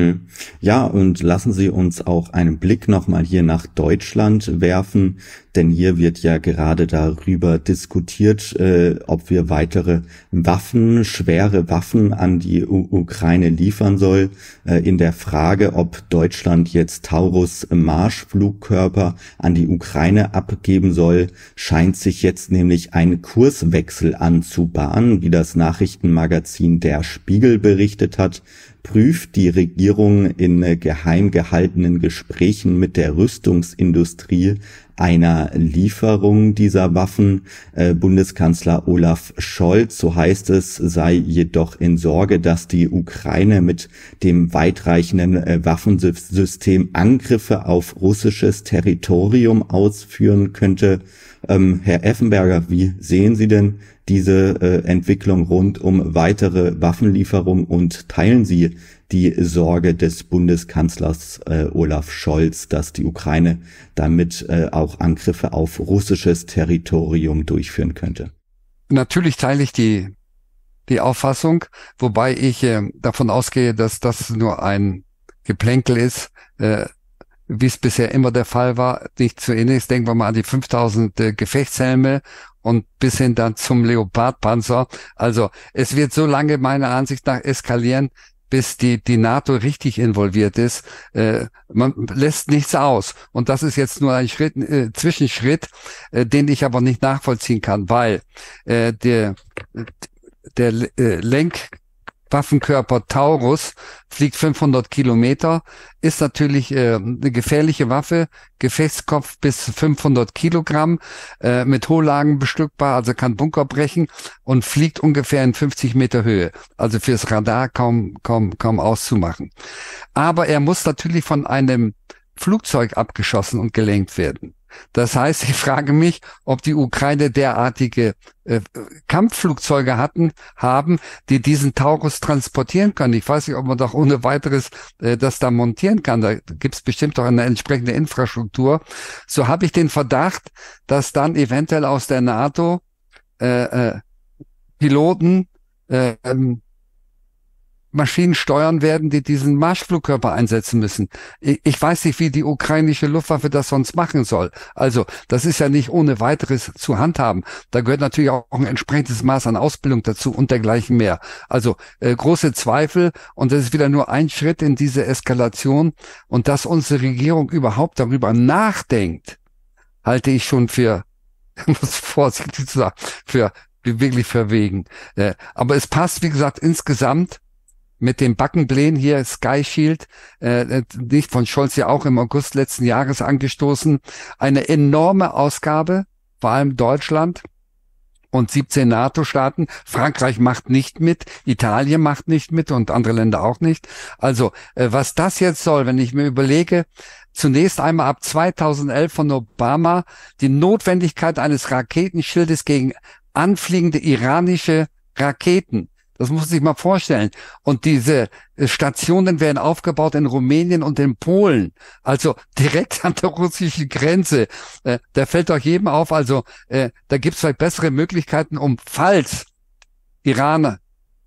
Ja, und lassen Sie uns auch einen Blick nochmal hier nach Deutschland werfen, denn hier wird ja gerade darüber diskutiert, äh, ob wir weitere Waffen, schwere Waffen an die U- Ukraine liefern soll. Äh, in der Frage, ob Deutschland jetzt Taurus Marschflugkörper an die Ukraine abgeben soll, scheint sich jetzt nämlich ein Kurswechsel anzubahnen, wie das Nachrichtenmagazin Der Spiegel berichtet hat. Prüft die Regierung in geheim gehaltenen Gesprächen mit der Rüstungsindustrie einer Lieferung dieser Waffen. Äh, Bundeskanzler Olaf Scholz, so heißt es, sei jedoch in Sorge, dass die Ukraine mit dem weitreichenden äh, Waffensystem Angriffe auf russisches Territorium ausführen könnte. Ähm, Herr Effenberger, wie sehen Sie denn diese äh, Entwicklung rund um weitere Waffenlieferungen und teilen Sie die Sorge des Bundeskanzlers äh, Olaf Scholz, dass die Ukraine damit äh, auch Angriffe auf russisches Territorium durchführen könnte? Natürlich teile ich die die Auffassung, wobei ich äh, davon ausgehe, dass das nur ein Geplänkel ist, äh, wie es bisher immer der Fall war. Nicht zuerst denken wir mal an die fünftausend äh, Gefechtshelme und bis hin dann zum Leopardpanzer. Also es wird so lange meiner Ansicht nach eskalieren, bis die die NATO richtig involviert ist. Äh, man lässt nichts aus. Und das ist jetzt nur ein Schritt, äh, Zwischenschritt, äh, den ich aber nicht nachvollziehen kann, weil äh, der der äh, Lenkwaffenkörper Taurus fliegt fünfhundert Kilometer, ist natürlich äh, eine gefährliche Waffe, Gefechtskopf bis fünfhundert Kilogramm, äh, mit Hohlagen bestückbar, also kann Bunker brechen und fliegt ungefähr in fünfzig Meter Höhe. Also fürs Radar kaum, kaum, kaum auszumachen. Aber er muss natürlich von einem Flugzeug abgeschossen und gelenkt werden. Das heißt, ich frage mich, ob die Ukraine derartige äh, Kampfflugzeuge hatten, haben, die diesen Taurus transportieren können. Ich weiß nicht, ob man doch ohne weiteres äh, das da montieren kann. Da gibt's bestimmt doch eine entsprechende Infrastruktur. So habe ich den Verdacht, dass dann eventuell aus der NATO äh, äh, Piloten äh, ähm, Maschinen steuern werden, die diesen Marschflugkörper einsetzen müssen. Ich weiß nicht, wie die ukrainische Luftwaffe das sonst machen soll. Also, das ist ja nicht ohne weiteres zu handhaben. Da gehört natürlich auch ein entsprechendes Maß an Ausbildung dazu und dergleichen mehr. Also, äh, große Zweifel, und das ist wieder nur ein Schritt in diese Eskalation. Und dass unsere Regierung überhaupt darüber nachdenkt, halte ich schon für, ich muss vorsichtig zu sagen, für wirklich verwegen. Äh, aber es passt, wie gesagt, insgesamt mit dem Backenplan hier, Sky Shield, äh, nicht von Scholz ja auch im August letzten Jahres angestoßen, eine enorme Ausgabe, vor allem Deutschland und siebzehn NATO-Staaten. Frankreich macht nicht mit, Italien macht nicht mit und andere Länder auch nicht. Also, äh, was das jetzt soll, wenn ich mir überlege, zunächst einmal ab zweitausendelf von Obama die Notwendigkeit eines Raketenschildes gegen anfliegende iranische Raketen. Das muss man sich mal vorstellen. Und diese Stationen werden aufgebaut in Rumänien und in Polen, also direkt an der russischen Grenze. Äh, da fällt doch jedem auf, also äh, da gibt es vielleicht bessere Möglichkeiten, um, falls Iraner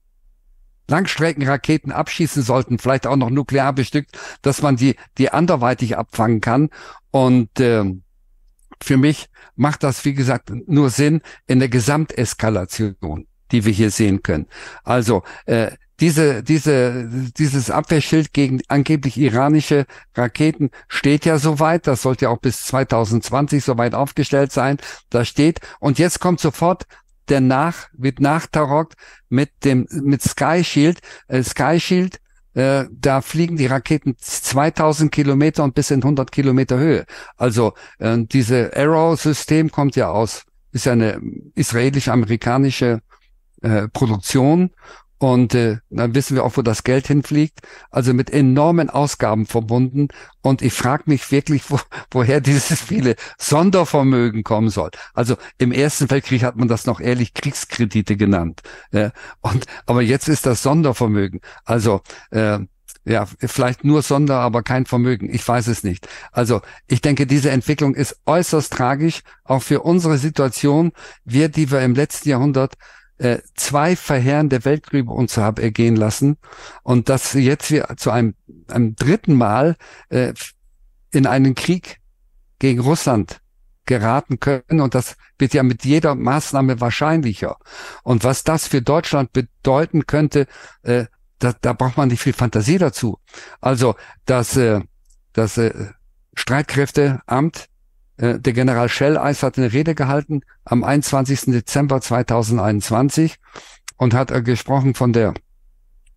Langstreckenraketen abschießen sollten, vielleicht auch noch nuklear bestückt, dass man die die anderweitig abfangen kann. Und äh, für mich macht das, wie gesagt, nur Sinn in der Gesamteskalation, die wir hier sehen können. Also äh, diese diese dieses Abwehrschild gegen angeblich iranische Raketen steht ja soweit. Das sollte ja auch bis zweitausendzwanzig soweit aufgestellt sein. Da steht, und jetzt kommt sofort der nach wird nachtarockt mit dem mit Sky Shield. Äh, Sky Shield, äh, da fliegen die Raketen zweitausend Kilometer und bis in hundert Kilometer Höhe. Also äh, diese Arrow-System kommt ja aus, ist ja eine israelisch-amerikanische Äh, Produktion, und äh, dann wissen wir auch, wo das Geld hinfliegt, also mit enormen Ausgaben verbunden, und ich frage mich wirklich, wo, woher dieses viele Sondervermögen kommen soll. Also im Ersten Weltkrieg hat man das noch ehrlich Kriegskredite genannt, äh, und aber jetzt ist das Sondervermögen, also äh, ja, vielleicht nur Sonder, aber kein Vermögen. Ich weiß es nicht. Also ich denke, diese Entwicklung ist äußerst tragisch, auch für unsere Situation, wir, die wir im letzten Jahrhundert Äh, zwei verheerende Weltkriege uns haben ergehen lassen, und dass jetzt wir zu einem, einem dritten Mal äh, in einen Krieg gegen Russland geraten können, und das wird ja mit jeder Maßnahme wahrscheinlicher. Und was das für Deutschland bedeuten könnte, äh, da, da braucht man nicht viel Fantasie dazu. Also das, äh, das äh, Streitkräfteamt, der General Schelleis hat eine Rede gehalten am einundzwanzigsten Dezember zweitausendeinundzwanzig und hat gesprochen von der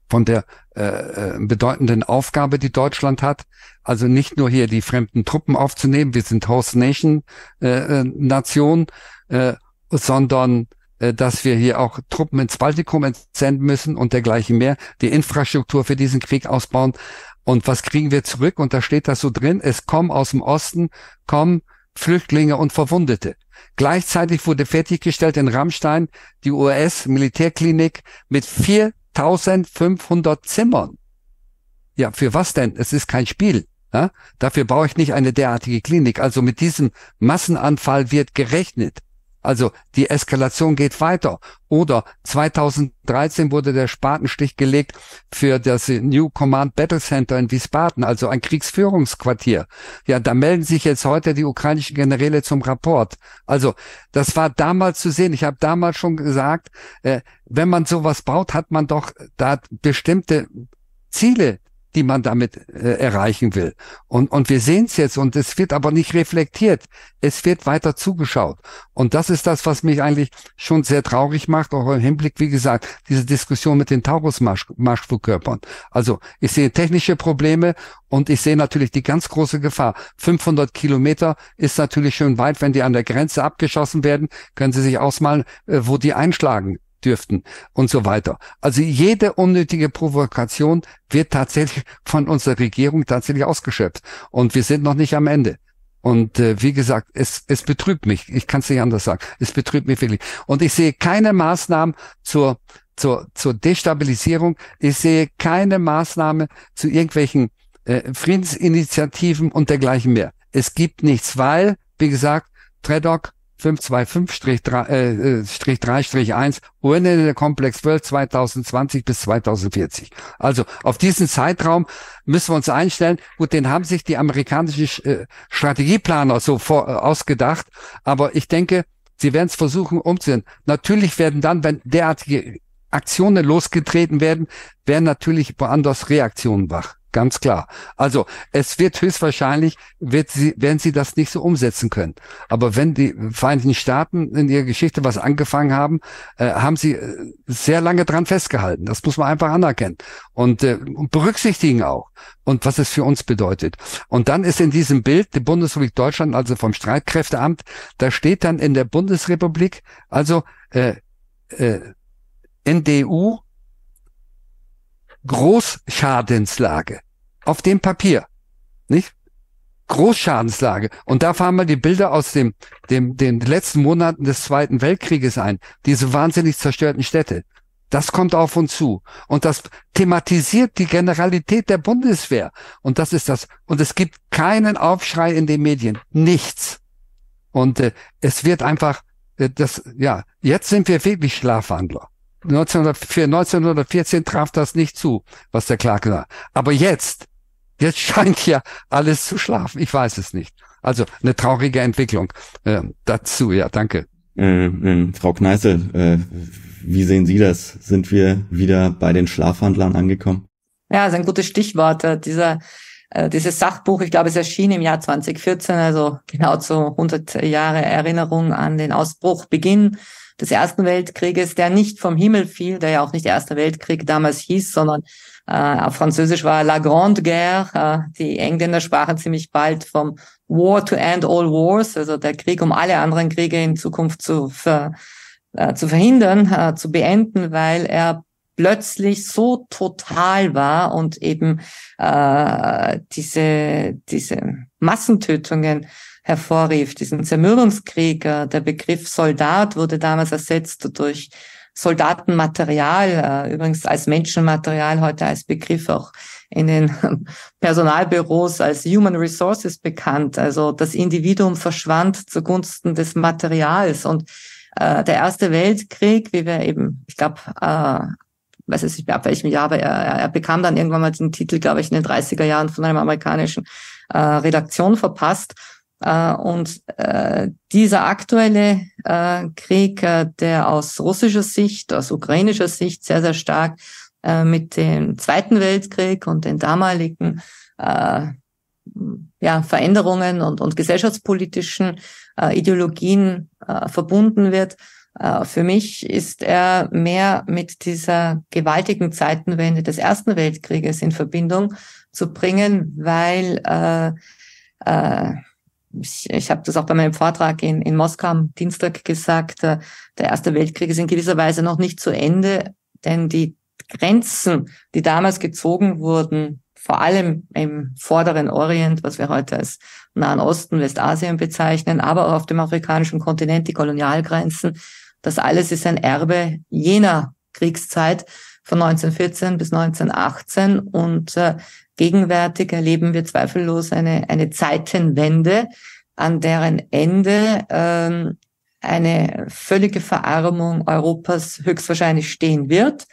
von der äh, bedeutenden Aufgabe, die Deutschland hat. Also nicht nur hier die fremden Truppen aufzunehmen, wir sind Host Nation äh, Nation, äh, sondern äh, dass wir hier auch Truppen ins Baltikum entsenden müssen und dergleichen mehr, die Infrastruktur für diesen Krieg ausbauen. Und was kriegen wir zurück? Und da steht das so drin, es kommen aus dem Osten, kommen Flüchtlinge und Verwundete. Gleichzeitig wurde fertiggestellt in Ramstein die U S-Militärklinik mit viertausendfünfhundert Zimmern. Ja, für was denn? Es ist kein Spiel. Ja? Dafür brauche ich nicht eine derartige Klinik. Also mit diesem Massenanfall wird gerechnet. Also die Eskalation geht weiter. Oder zweitausenddreizehn wurde der Spatenstich gelegt für das New Command Battle Center in Wiesbaden, also ein Kriegsführungsquartier. Ja, da melden sich jetzt heute die ukrainischen Generäle zum Rapport. Also das war damals zu sehen. Ich habe damals schon gesagt, äh, wenn man sowas baut, hat man doch da bestimmte Ziele, die man damit äh, erreichen will. Und und wir sehen es jetzt, und es wird aber nicht reflektiert. Es wird weiter zugeschaut. Und das ist das, was mich eigentlich schon sehr traurig macht, auch im Hinblick, wie gesagt, diese Diskussion mit den Taurus-Marschflugkörpern. Also ich sehe technische Probleme und ich sehe natürlich die ganz große Gefahr. fünfhundert Kilometer ist natürlich schön weit. Wenn die an der Grenze abgeschossen werden, können Sie sich ausmalen, äh, wo die einschlagen dürften und so weiter. Also jede unnötige Provokation wird tatsächlich von unserer Regierung tatsächlich ausgeschöpft. Und wir sind noch nicht am Ende. Und äh, wie gesagt, es es betrübt mich. Ich kann es nicht anders sagen. Es betrübt mich wirklich. Und ich sehe keine Maßnahmen zur zur zur Destabilisierung. Ich sehe keine Maßnahme zu irgendwelchen äh, Friedensinitiativen und dergleichen mehr. Es gibt nichts, weil, wie gesagt, Tredok fünf zwei fünf drei eins U N-Komplex World zwanzig zwanzig bis zwanzig vierzig. Also auf diesen Zeitraum müssen wir uns einstellen. Gut, den haben sich die amerikanischen äh, Strategieplaner so vor, äh, ausgedacht, aber ich denke, sie werden es versuchen umzusetzen. Natürlich werden dann, wenn derartige Aktionen losgetreten werden, werden natürlich woanders Reaktionen wach. Ganz klar. Also es wird höchstwahrscheinlich, wird sie, werden sie das nicht so umsetzen können. Aber wenn die Vereinigten Staaten in ihrer Geschichte was angefangen haben, äh, haben sie sehr lange dran festgehalten. Das muss man einfach anerkennen. Und, äh, und berücksichtigen auch. Und was es für uns bedeutet. Und dann ist in diesem Bild die Bundesrepublik Deutschland, also vom Streitkräfteamt, da steht dann in der Bundesrepublik, also äh, äh, N D U, Großschadenslage auf dem Papier, nicht? Großschadenslage. Und da fahren wir die Bilder aus dem, dem, den letzten Monaten des Zweiten Weltkrieges ein. Diese wahnsinnig zerstörten Städte. Das kommt auf uns zu. Und das thematisiert die Generalität der Bundeswehr. Und das ist das. Und es gibt keinen Aufschrei in den Medien. Nichts. Und äh, es wird einfach, äh, das, ja, jetzt sind wir wirklich Schlafwandler. neunzehnhundertvierzehn traf das nicht zu, was der Clark sagt. Aber jetzt, jetzt scheint ja alles zu schlafen. Ich weiß es nicht. Also eine traurige Entwicklung äh, dazu. Ja, danke. Äh, äh, Frau Kneißl, äh, wie sehen Sie das? Sind wir wieder bei den Schlafwandlern angekommen? Ja, das ist ein gutes Stichwort. Äh, dieser äh, dieses Sachbuch, ich glaube, es erschien im Jahr zwanzig vierzehn, also genau zu hundert Jahre Erinnerung an den Ausbruch, Beginn des Ersten Weltkrieges, der nicht vom Himmel fiel, der ja auch nicht Erster Weltkrieg damals hieß, sondern äh, auf Französisch war La Grande Guerre. Äh, die Engländer sprachen ziemlich bald vom War to End All Wars, also der Krieg, um alle anderen Kriege in Zukunft zu, ver, äh, zu verhindern, äh, zu beenden, weil er plötzlich so total war und eben äh, diese diese Massentötungen hervorrief, diesen Zermürbungskrieg. Der Begriff Soldat wurde damals ersetzt durch Soldatenmaterial, übrigens als Menschenmaterial, heute als Begriff auch in den Personalbüros als Human Resources bekannt. Also das Individuum verschwand zugunsten des Materials. Und äh, der Erste Weltkrieg, wie wir eben, ich glaube, äh, weiß ich nicht mehr ab welchem Jahr, aber er, er bekam dann irgendwann mal den Titel, glaube ich, in den dreißiger Jahren von einer amerikanischen äh, Redaktion verpasst. Uh, und uh, dieser aktuelle uh, Krieg, uh, der aus russischer Sicht, aus ukrainischer Sicht sehr, sehr stark uh, mit dem Zweiten Weltkrieg und den damaligen uh, ja, Veränderungen und, und gesellschaftspolitischen uh, Ideologien uh, verbunden wird, Äh, für mich ist er mehr mit dieser gewaltigen Zeitenwende des Ersten Weltkrieges in Verbindung zu bringen, weil äh, äh, ich, ich habe das auch bei meinem Vortrag in, in Moskau am Dienstag gesagt, äh, der Erste Weltkrieg ist in gewisser Weise noch nicht zu Ende, denn die Grenzen, die damals gezogen wurden, vor allem im vorderen Orient, was wir heute als Nahen Osten, Westasien bezeichnen, aber auch auf dem afrikanischen Kontinent, die Kolonialgrenzen, das alles ist ein Erbe jener Kriegszeit von neunzehnhundertvierzehn bis neunzehnhundertachtzehn und äh, gegenwärtig erleben wir zweifellos eine, eine Zeitenwende, an deren Ende ähm, eine völlige Verarmung Europas höchstwahrscheinlich stehen wird,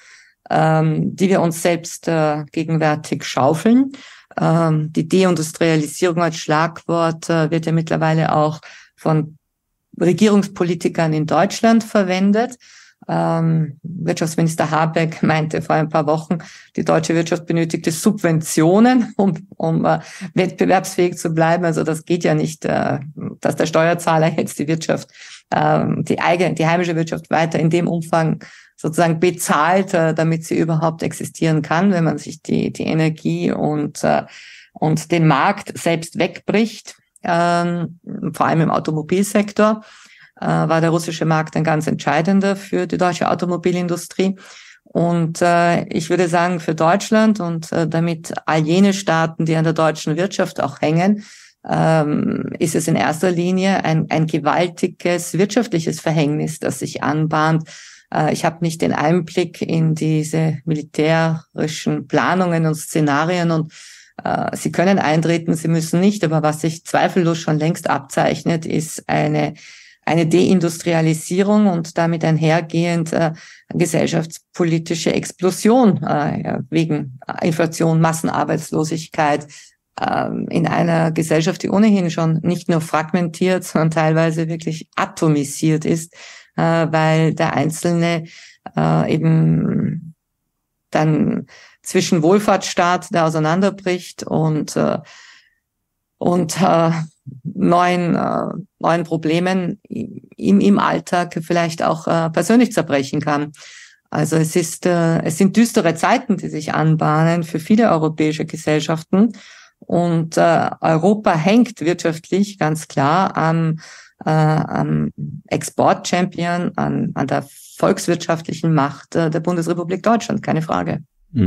ähm, die wir uns selbst äh, gegenwärtig schaufeln. Ähm, die Deindustrialisierung als Schlagwort äh, wird ja mittlerweile auch von Regierungspolitikern in Deutschland verwendet. Ähm, Wirtschaftsminister Habeck meinte vor ein paar Wochen, die deutsche Wirtschaft benötigte Subventionen, um, um äh, wettbewerbsfähig zu bleiben. Also das geht ja nicht, äh, dass der Steuerzahler jetzt die Wirtschaft, äh, die eigene, die heimische Wirtschaft weiter in dem Umfang sozusagen bezahlt, äh, damit sie überhaupt existieren kann, wenn man sich die, die Energie und, äh, und den Markt selbst wegbricht, äh, vor allem im Automobilsektor. War der russische Markt ein ganz entscheidender für die deutsche Automobilindustrie. Und äh, ich würde sagen, für Deutschland und äh, damit all jene Staaten, die an der deutschen Wirtschaft auch hängen, ähm, ist es in erster Linie ein, ein gewaltiges wirtschaftliches Verhängnis, das sich anbahnt. Äh, ich habe nicht den Einblick in diese militärischen Planungen und Szenarien und äh, sie können eintreten, sie müssen nicht. Aber was sich zweifellos schon längst abzeichnet, ist eine eine Deindustrialisierung und damit einhergehend äh, gesellschaftspolitische Explosion äh, wegen Inflation, Massenarbeitslosigkeit äh, in einer Gesellschaft, die ohnehin schon nicht nur fragmentiert, sondern teilweise wirklich atomisiert ist, äh, weil der Einzelne äh, eben dann zwischen Wohlfahrtsstaat, der auseinanderbricht und äh, und äh, neuen äh, neuen Problemen im im Alltag vielleicht auch äh, persönlich zerbrechen kann. Also es ist äh, es sind düstere Zeiten, die sich anbahnen für viele europäische Gesellschaften und äh, Europa hängt wirtschaftlich ganz klar am äh, am Export-Champion, an an der volkswirtschaftlichen Macht äh, der Bundesrepublik Deutschland, keine Frage.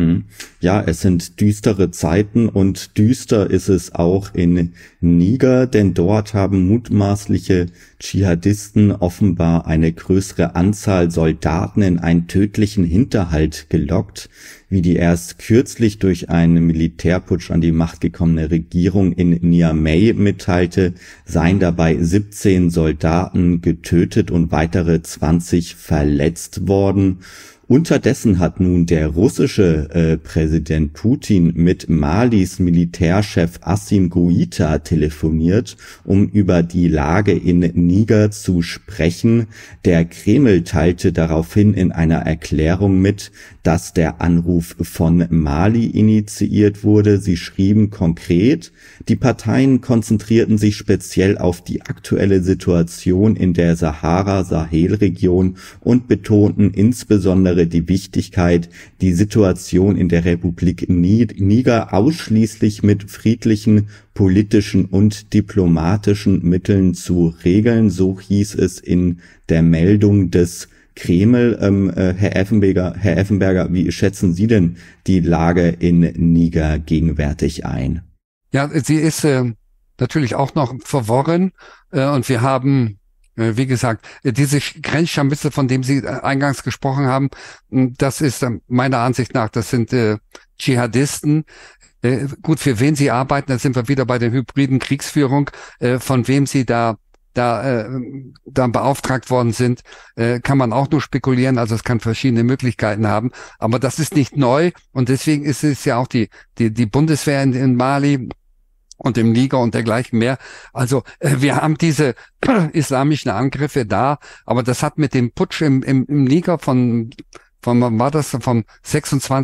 Ja, es sind düstere Zeiten und düster ist es auch in Niger, denn dort haben mutmaßliche Dschihadisten offenbar eine größere Anzahl Soldaten in einen tödlichen Hinterhalt gelockt, wie die erst kürzlich durch einen Militärputsch an die Macht gekommene Regierung in Niamey mitteilte, seien dabei siebzehn Soldaten getötet und weitere zwanzig verletzt worden. Unterdessen hat nun der russische äh, Präsident Putin mit Malis Militärchef Assimi Goïta telefoniert, um über die Lage in Niger zu sprechen. Der Kreml teilte daraufhin in einer Erklärung mit, dass der Anruf von Mali initiiert wurde. Sie schrieben konkret, die Parteien konzentrierten sich speziell auf die aktuelle Situation in der Sahara-Sahel-Region und betonten insbesondere die Wichtigkeit, die Situation in der Republik Niger ausschließlich mit friedlichen, politischen und diplomatischen Mitteln zu regeln. So hieß es in der Meldung des Kreml. Ähm, äh, Herr Effenberger, Herr Effenberger, wie schätzen Sie denn die Lage in Niger gegenwärtig ein? Ja, sie ist äh, natürlich auch noch verworren äh, und wir haben wie gesagt, diese Grenzscharmützel, von dem Sie eingangs gesprochen haben, das ist meiner Ansicht nach, das sind äh, Dschihadisten. Äh, gut, für wen sie arbeiten, da sind wir wieder bei der hybriden Kriegsführung, äh, von wem sie da da äh, da beauftragt worden sind, äh, kann man auch nur spekulieren. Also es kann verschiedene Möglichkeiten haben, aber das ist nicht neu und deswegen ist es ja auch die die die Bundeswehr in, in Mali und im Niger und dergleichen mehr. Also äh, wir haben diese islamischen Angriffe da, aber das hat mit dem Putsch im, im, im Niger von, von, wann war das, vom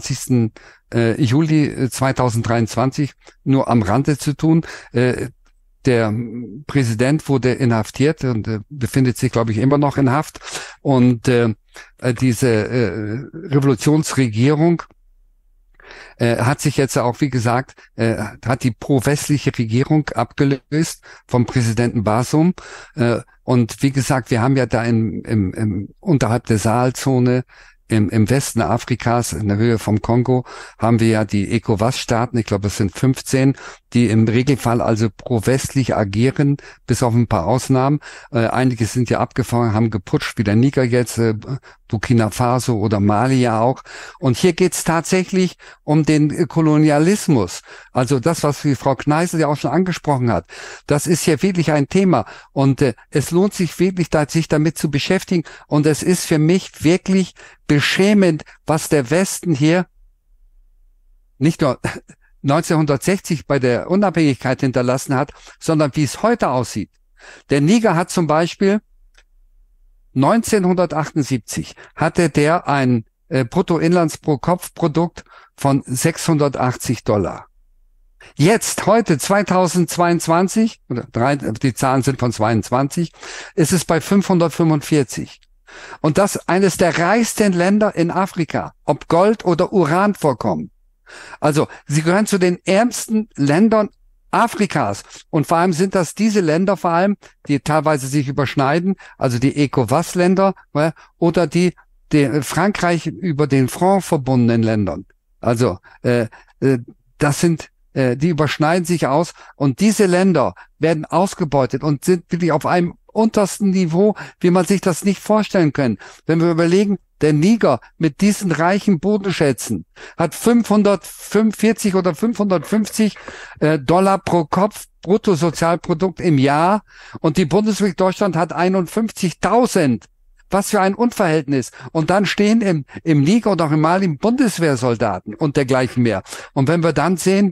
sechsundzwanzigsten Juli zweitausenddreiundzwanzig nur am Rande zu tun. Äh, der Präsident wurde inhaftiert und äh, befindet sich, glaube ich, immer noch in Haft. Und äh, diese äh, Revolutionsregierung äh, hat sich jetzt auch, wie gesagt, äh, hat die pro-westliche Regierung abgelöst vom Präsidenten Bazoum. Äh, und wie gesagt, wir haben ja da im, im, im unterhalb der Saalzone Im, im Westen Afrikas, in der Höhe vom Kongo, haben wir ja die ECOWAS-Staaten, ich glaube es sind fünfzehn, die im Regelfall also pro-westlich agieren, bis auf ein paar Ausnahmen. Äh, einige sind ja abgefahren, haben geputscht, wie der Niger jetzt, äh, Burkina Faso oder Mali ja auch. Und hier geht's tatsächlich um den äh, Kolonialismus. Also das, was die Frau Kneißl ja auch schon angesprochen hat, das ist hier wirklich ein Thema. Und äh, es lohnt sich wirklich, da, sich damit zu beschäftigen. Und es ist für mich wirklich beschämend, was der Westen hier nicht nur neunzehnhundertsechzig bei der Unabhängigkeit hinterlassen hat, sondern wie es heute aussieht. Der Niger hat zum Beispiel neunzehnhundertachtundsiebzig hatte der ein äh, Bruttoinlands-pro-Kopf-Produkt von sechshundertachtzig Dollar. Jetzt, heute, zweitausendzweiundzwanzig, oder drei, die Zahlen sind von zweiundzwanzig, ist es bei fünfhundertfünfundvierzig. Und das eines der reichsten Länder in Afrika, ob Gold oder Uran vorkommen. Also, sie gehören zu den ärmsten Ländern Afrikas. Und vor allem sind das diese Länder vor allem, die teilweise sich überschneiden, also die ECOWAS-Länder oder die, die Frankreich über den Franc verbundenen Ländern. Also, äh, äh, das sind äh, die überschneiden sich aus und diese Länder werden ausgebeutet und sind wirklich auf einem untersten Niveau, wie man sich das nicht vorstellen kann. Wenn wir überlegen, der Niger mit diesen reichen Bodenschätzen hat fünfhundertfünfundvierzig oder fünfhundertfünfzig äh, Dollar pro Kopf Bruttosozialprodukt im Jahr und die Bundesrepublik Deutschland hat einundfünfzigtausend. Was für ein Unverhältnis. Und dann stehen im, im Niger und auch im Mali Bundeswehrsoldaten und dergleichen mehr. Und wenn wir dann sehen,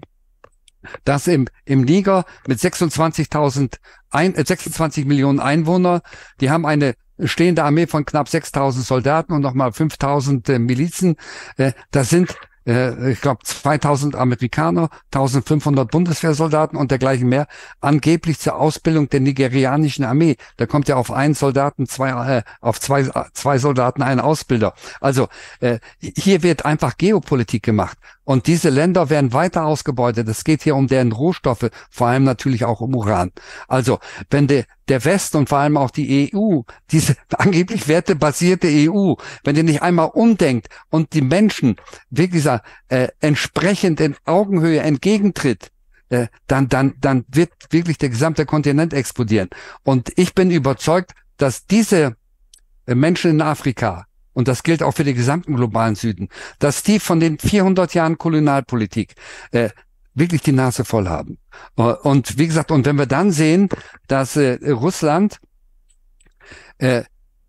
dass im, im Niger mit sechsundzwanzigtausend, ein, äh, sechsundzwanzig Millionen Einwohner, die haben eine stehende Armee von knapp sechstausend Soldaten und nochmal fünftausend äh, Milizen. Äh, das sind, äh, ich glaube, zweitausend Amerikaner, eintausendfünfhundert Bundeswehrsoldaten und dergleichen mehr, angeblich zur Ausbildung der nigerianischen Armee. Da kommt ja auf einen Soldaten, zwei, äh, auf zwei, zwei Soldaten ein Ausbilder. Also äh, hier wird einfach Geopolitik gemacht. Und diese Länder werden weiter ausgebeutet. Es geht hier um deren Rohstoffe, vor allem natürlich auch um Uran. Also, wenn de, der Westen und vor allem auch die E U, diese angeblich wertebasierte E U, wenn die nicht einmal umdenkt und die Menschen wirklich äh, entsprechend in Augenhöhe entgegentritt, äh, dann, dann, dann wird wirklich der gesamte Kontinent explodieren. Und ich bin überzeugt, dass diese äh, Menschen in Afrika, und das gilt auch für den gesamten globalen Süden, dass die von den vierhundert Jahren Kolonialpolitik äh, wirklich die Nase voll haben. Und wie gesagt, und wenn wir dann sehen, dass äh, Russland äh,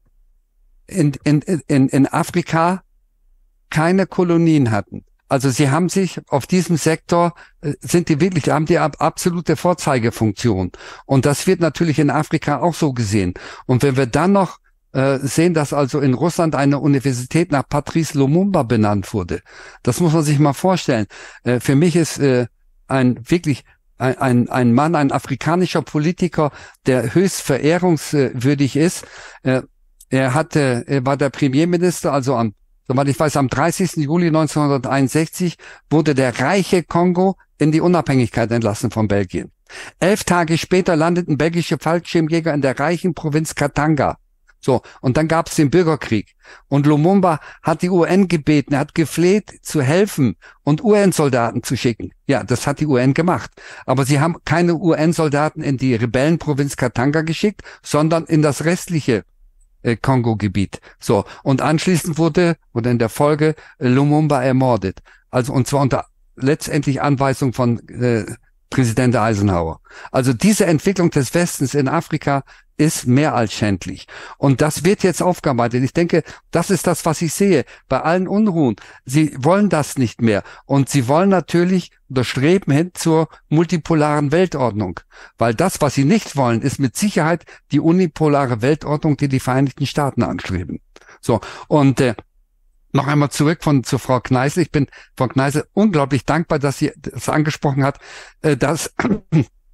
in, in, in, in Afrika keine Kolonien hatten. Also sie haben sich auf diesem Sektor, äh, sind die wirklich, haben die ab, absolute Vorzeigefunktion. Und das wird natürlich in Afrika auch so gesehen. Und wenn wir dann noch sehen, dass also in Russland eine Universität nach Patrice Lumumba benannt wurde. Das muss man sich mal vorstellen. Für mich ist ein wirklich ein, ein, ein Mann, ein afrikanischer Politiker, der höchst verehrungswürdig ist. Er hatte, er war der Premierminister, also am, soweit ich weiß, am dreißigsten Juli neunzehnhunderteinundsechzig wurde der reiche Kongo in die Unabhängigkeit entlassen von Belgien. Elf Tage später landeten belgische Fallschirmjäger in der reichen Provinz Katanga. So, und dann gab es den Bürgerkrieg. Und Lumumba hat die U N gebeten, er hat gefleht, zu helfen und U N-Soldaten zu schicken. Ja, das hat die U N gemacht. Aber sie haben keine U N-Soldaten in die Rebellenprovinz Katanga geschickt, sondern in das restliche äh, Kongo-Gebiet. So, und anschließend wurde, oder in der Folge, äh, Lumumba ermordet. Also, und zwar unter letztendlich Anweisung von äh, Präsident Eisenhower. Also diese Entwicklung des Westens in Afrika ist mehr als schändlich. Und das wird jetzt aufgearbeitet. Ich denke, das ist das, was ich sehe. Bei allen Unruhen. Sie wollen das nicht mehr. Und sie wollen natürlich oder streben hin zur multipolaren Weltordnung. Weil das, was sie nicht wollen, ist mit Sicherheit die unipolare Weltordnung, die die Vereinigten Staaten anstreben. So. Und, äh, noch einmal zurück von zu Frau Kneißl. Ich bin Frau Kneißl unglaublich dankbar, dass sie das angesprochen hat, äh, dass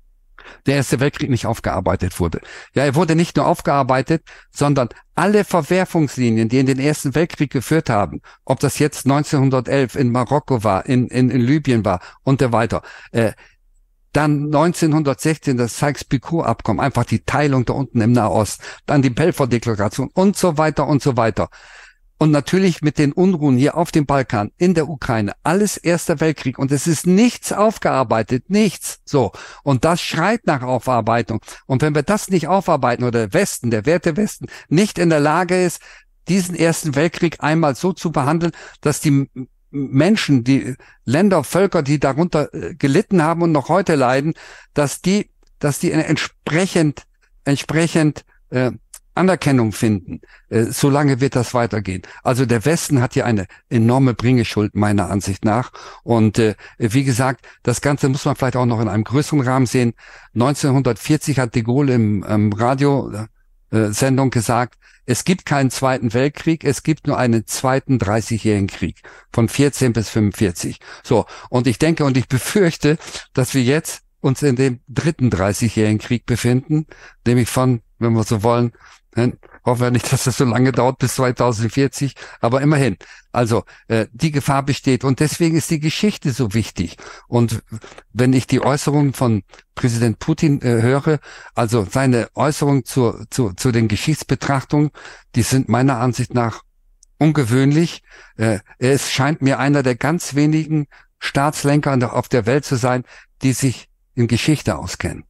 der Erste Weltkrieg nicht aufgearbeitet wurde. Ja, er wurde nicht nur aufgearbeitet, sondern alle Verwerfungslinien, die in den Ersten Weltkrieg geführt haben, ob das jetzt neunzehnhundertelf in Marokko war, in, in, in Libyen war und so weiter, äh, dann neunzehnhundertsechzehn das Sykes-Picot-Abkommen, einfach die Teilung da unten im Nahost, dann die Balfour-Deklaration und so weiter und so weiter. Und natürlich mit den Unruhen hier auf dem Balkan, in der Ukraine, alles Erster Weltkrieg. Und es ist nichts aufgearbeitet, nichts. So. Und das schreit nach Aufarbeitung. Und wenn wir das nicht aufarbeiten oder der Westen, der Werte Westen, nicht in der Lage ist, diesen Ersten Weltkrieg einmal so zu behandeln, dass die Menschen, die Länder, Völker, die darunter gelitten haben und noch heute leiden, dass die, dass die entsprechend, entsprechend, äh, Anerkennung finden. Äh, solange wird das weitergehen. Also der Westen hat hier eine enorme Bringeschuld meiner Ansicht nach. Und äh, wie gesagt, das Ganze muss man vielleicht auch noch in einem größeren Rahmen sehen. neunzehnhundertvierzig hat de Gaulle im ähm, Radiosendung äh, gesagt, es gibt keinen Zweiten Weltkrieg, es gibt nur einen zweiten dreißigjährigen Krieg von vierzehn bis fünfundvierzig. So, und ich denke und ich befürchte, dass wir jetzt uns in dem dritten dreißigjährigen Krieg befinden, nämlich von, wenn wir so wollen, dann hoffen wir nicht, dass das so lange dauert bis zweitausendvierzig, aber immerhin. Also äh, die Gefahr besteht und deswegen ist die Geschichte so wichtig. Und wenn ich die Äußerungen von Präsident Putin äh, höre, also seine Äußerungen zu, zu, zu den Geschichtsbetrachtungen, die sind meiner Ansicht nach ungewöhnlich. Äh, es scheint mir einer der ganz wenigen Staatslenker auf der Welt zu sein, die sich in Geschichte auskennen.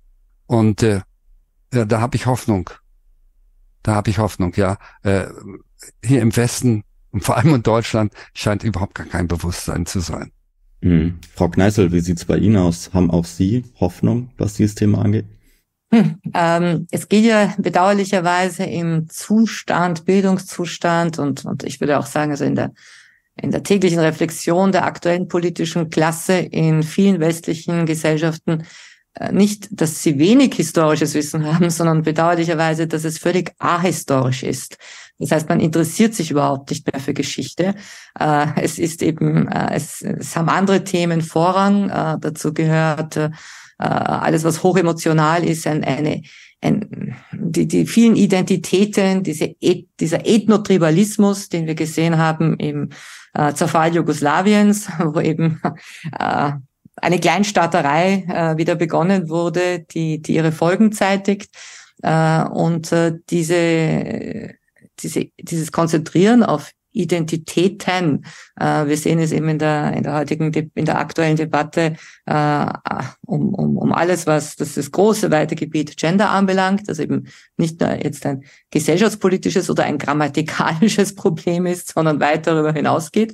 Und äh, ja, da habe ich Hoffnung. Da habe ich Hoffnung, ja. Äh, hier im Westen und vor allem in Deutschland scheint überhaupt gar kein Bewusstsein zu sein. Mhm. Frau Kneißl, wie sieht's bei Ihnen aus? Haben auch Sie Hoffnung, was dieses Thema angeht? Hm, ähm, es geht ja bedauerlicherweise im Zustand, Bildungszustand und, und ich würde auch sagen, also in der in der täglichen Reflexion der aktuellen politischen Klasse in vielen westlichen Gesellschaften nicht, dass sie wenig historisches Wissen haben, sondern bedauerlicherweise, dass es völlig ahistorisch ist. Das heißt, man interessiert sich überhaupt nicht mehr für Geschichte. Äh, es ist eben, äh, es, es haben andere Themen Vorrang. Äh, dazu gehört äh, alles, was hochemotional ist, ein, eine, ein, die, die vielen Identitäten, diese, dieser Ethnotribalismus, den wir gesehen haben im äh, Zerfall Jugoslawiens, wo eben äh, eine Kleinstaaterei äh, wieder begonnen wurde, die, die ihre Folgen zeitigt. Äh, und äh, diese, diese, dieses Konzentrieren auf Identitäten, äh, wir sehen es eben in der, in der heutigen, De- in der aktuellen Debatte äh, um, um, um alles, was das, das große, weite Gebiet Gender anbelangt, das eben nicht nur jetzt ein gesellschaftspolitisches oder ein grammatikalisches Problem ist, sondern weit darüber hinausgeht.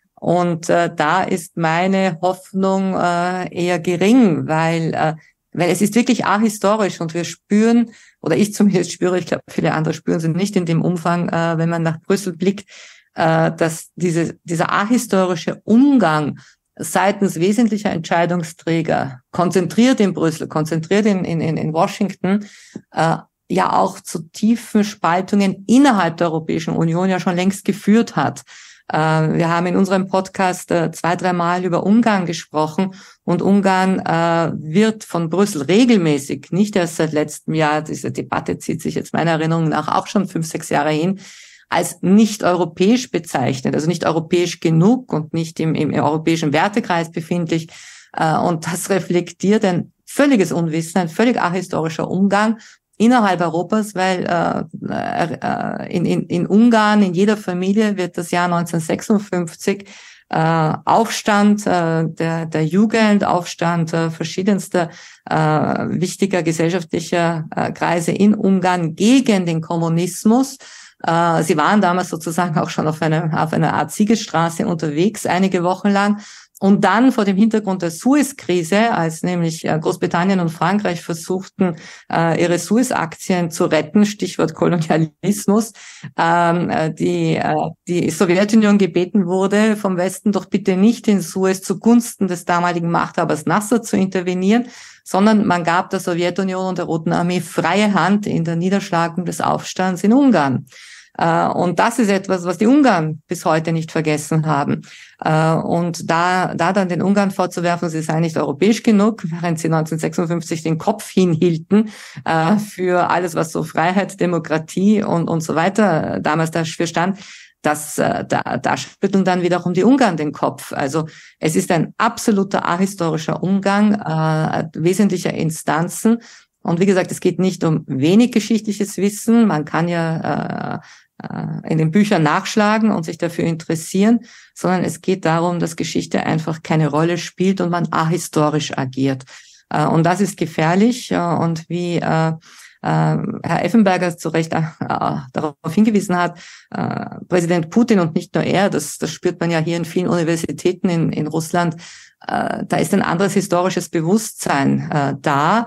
Und äh, da ist meine Hoffnung äh, eher gering, weil äh, weil es ist wirklich ahistorisch und wir spüren, oder ich zumindest spüre, ich glaube viele andere spüren sie nicht in dem Umfang, äh, wenn man nach Brüssel blickt, äh, dass diese dieser ahistorische Umgang seitens wesentlicher Entscheidungsträger, konzentriert in Brüssel, konzentriert in in in Washington, äh, ja auch zu tiefen Spaltungen innerhalb der Europäischen Union ja schon längst geführt hat. Wir haben in unserem Podcast zwei, dreimal über Ungarn gesprochen und Ungarn äh, wird von Brüssel regelmäßig, nicht erst seit letztem Jahr, diese Debatte zieht sich jetzt meiner Erinnerung nach auch schon fünf, sechs Jahre hin, als nicht europäisch bezeichnet, also nicht europäisch genug und nicht im, im europäischen Wertekreis befindlich. Äh, und das reflektiert ein völliges Unwissen, ein völlig ahistorischer Umgang innerhalb Europas, weil äh, äh, in, in, in Ungarn, in jeder Familie wird das Jahr neunzehnhundertsechsundfünfzig äh, Aufstand äh, der, der Jugend, Aufstand äh, verschiedenster äh, wichtiger gesellschaftlicher äh, Kreise in Ungarn gegen den Kommunismus. Äh, sie waren damals sozusagen auch schon auf einer auf einer Art Siegesstraße unterwegs, einige Wochen lang. Und dann vor dem Hintergrund der Suez-Krise, als nämlich Großbritannien und Frankreich versuchten, ihre Suez-Aktien zu retten, Stichwort Kolonialismus, die, die Sowjetunion gebeten wurde, vom Westen doch bitte nicht in Suez zugunsten des damaligen Machthabers Nasser zu intervenieren, sondern man gab der Sowjetunion und der Roten Armee freie Hand in der Niederschlagung des Aufstands in Ungarn. Und das ist etwas, was die Ungarn bis heute nicht vergessen haben. Und da, da dann den Ungarn vorzuwerfen, sie seien nicht europäisch genug, während sie neunzehnhundertsechsundfünfzig den Kopf hinhielten für alles, was so Freiheit, Demokratie und, und so weiter damals dafür stand, das, da, da schütteln dann wiederum die Ungarn den Kopf. Also es ist ein absoluter ahistorischer Umgang äh, wesentlicher Instanzen. Und wie gesagt, es geht nicht um wenig geschichtliches Wissen. Man kann ja äh, in den Büchern nachschlagen und sich dafür interessieren, sondern es geht darum, dass Geschichte einfach keine Rolle spielt und man ahistorisch agiert. Und das ist gefährlich. Und wie Herr Effenberger zu Recht darauf hingewiesen hat, Präsident Putin und nicht nur er, das, das spürt man ja hier in vielen Universitäten in, in Russland, da ist ein anderes historisches Bewusstsein da.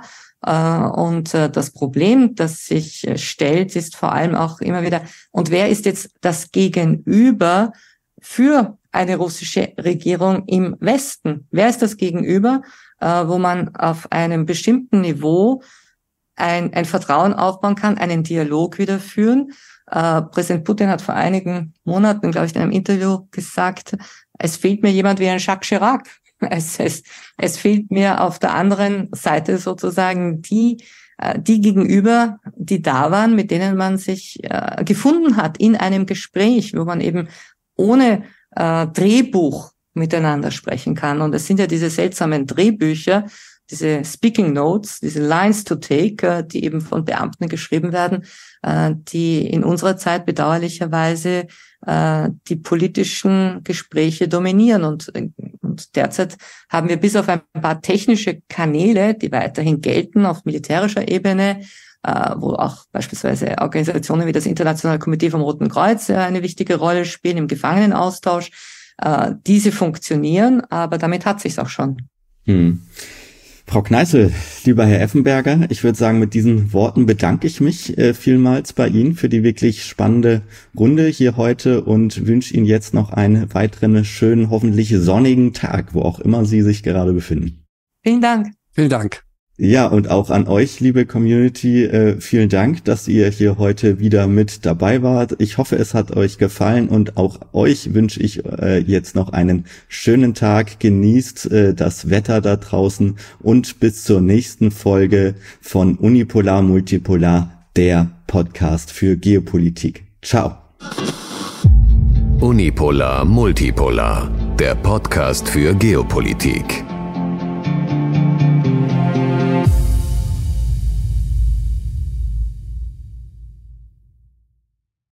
Und das Problem, das sich stellt, ist vor allem auch immer wieder, und wer ist jetzt das Gegenüber für eine russische Regierung im Westen? Wer ist das Gegenüber, wo man auf einem bestimmten Niveau ein, ein Vertrauen aufbauen kann, einen Dialog wieder führen? Präsident Putin hat vor einigen Monaten, glaube ich, in einem Interview gesagt, es fehlt mir jemand wie ein Jacques Chirac. Es, es, es fehlt mir auf der anderen Seite sozusagen die, die Gegenüber, die da waren, mit denen man sich äh, gefunden hat in einem Gespräch, wo man eben ohne äh, Drehbuch miteinander sprechen kann. Und es sind ja diese seltsamen Drehbücher, diese Speaking Notes, diese Lines to Take, äh, die eben von Beamten geschrieben werden, äh, die in unserer Zeit bedauerlicherweise äh, die politischen Gespräche dominieren. Und, und derzeit haben wir bis auf ein paar technische Kanäle, die weiterhin gelten auf militärischer Ebene, äh, wo auch beispielsweise Organisationen wie das Internationale Komitee vom Roten Kreuz äh, eine wichtige Rolle spielen im Gefangenenaustausch. Äh, diese funktionieren, aber damit hat sich's auch schon. Hm. Frau Kneißl, lieber Herr Effenberger, ich würde sagen, mit diesen Worten bedanke ich mich äh, vielmals bei Ihnen für die wirklich spannende Runde hier heute und wünsche Ihnen jetzt noch einen weiteren schönen, hoffentlich sonnigen Tag, wo auch immer Sie sich gerade befinden. Vielen Dank. Vielen Dank. Ja, und auch an euch, liebe Community, äh, vielen Dank, dass ihr hier heute wieder mit dabei wart. Ich hoffe, es hat euch gefallen und auch euch wünsche ich äh, jetzt noch einen schönen Tag. Genießt äh, das Wetter da draußen und bis zur nächsten Folge von Unipolar Multipolar, der Podcast für Geopolitik. Ciao. Unipolar Multipolar, der Podcast für Geopolitik.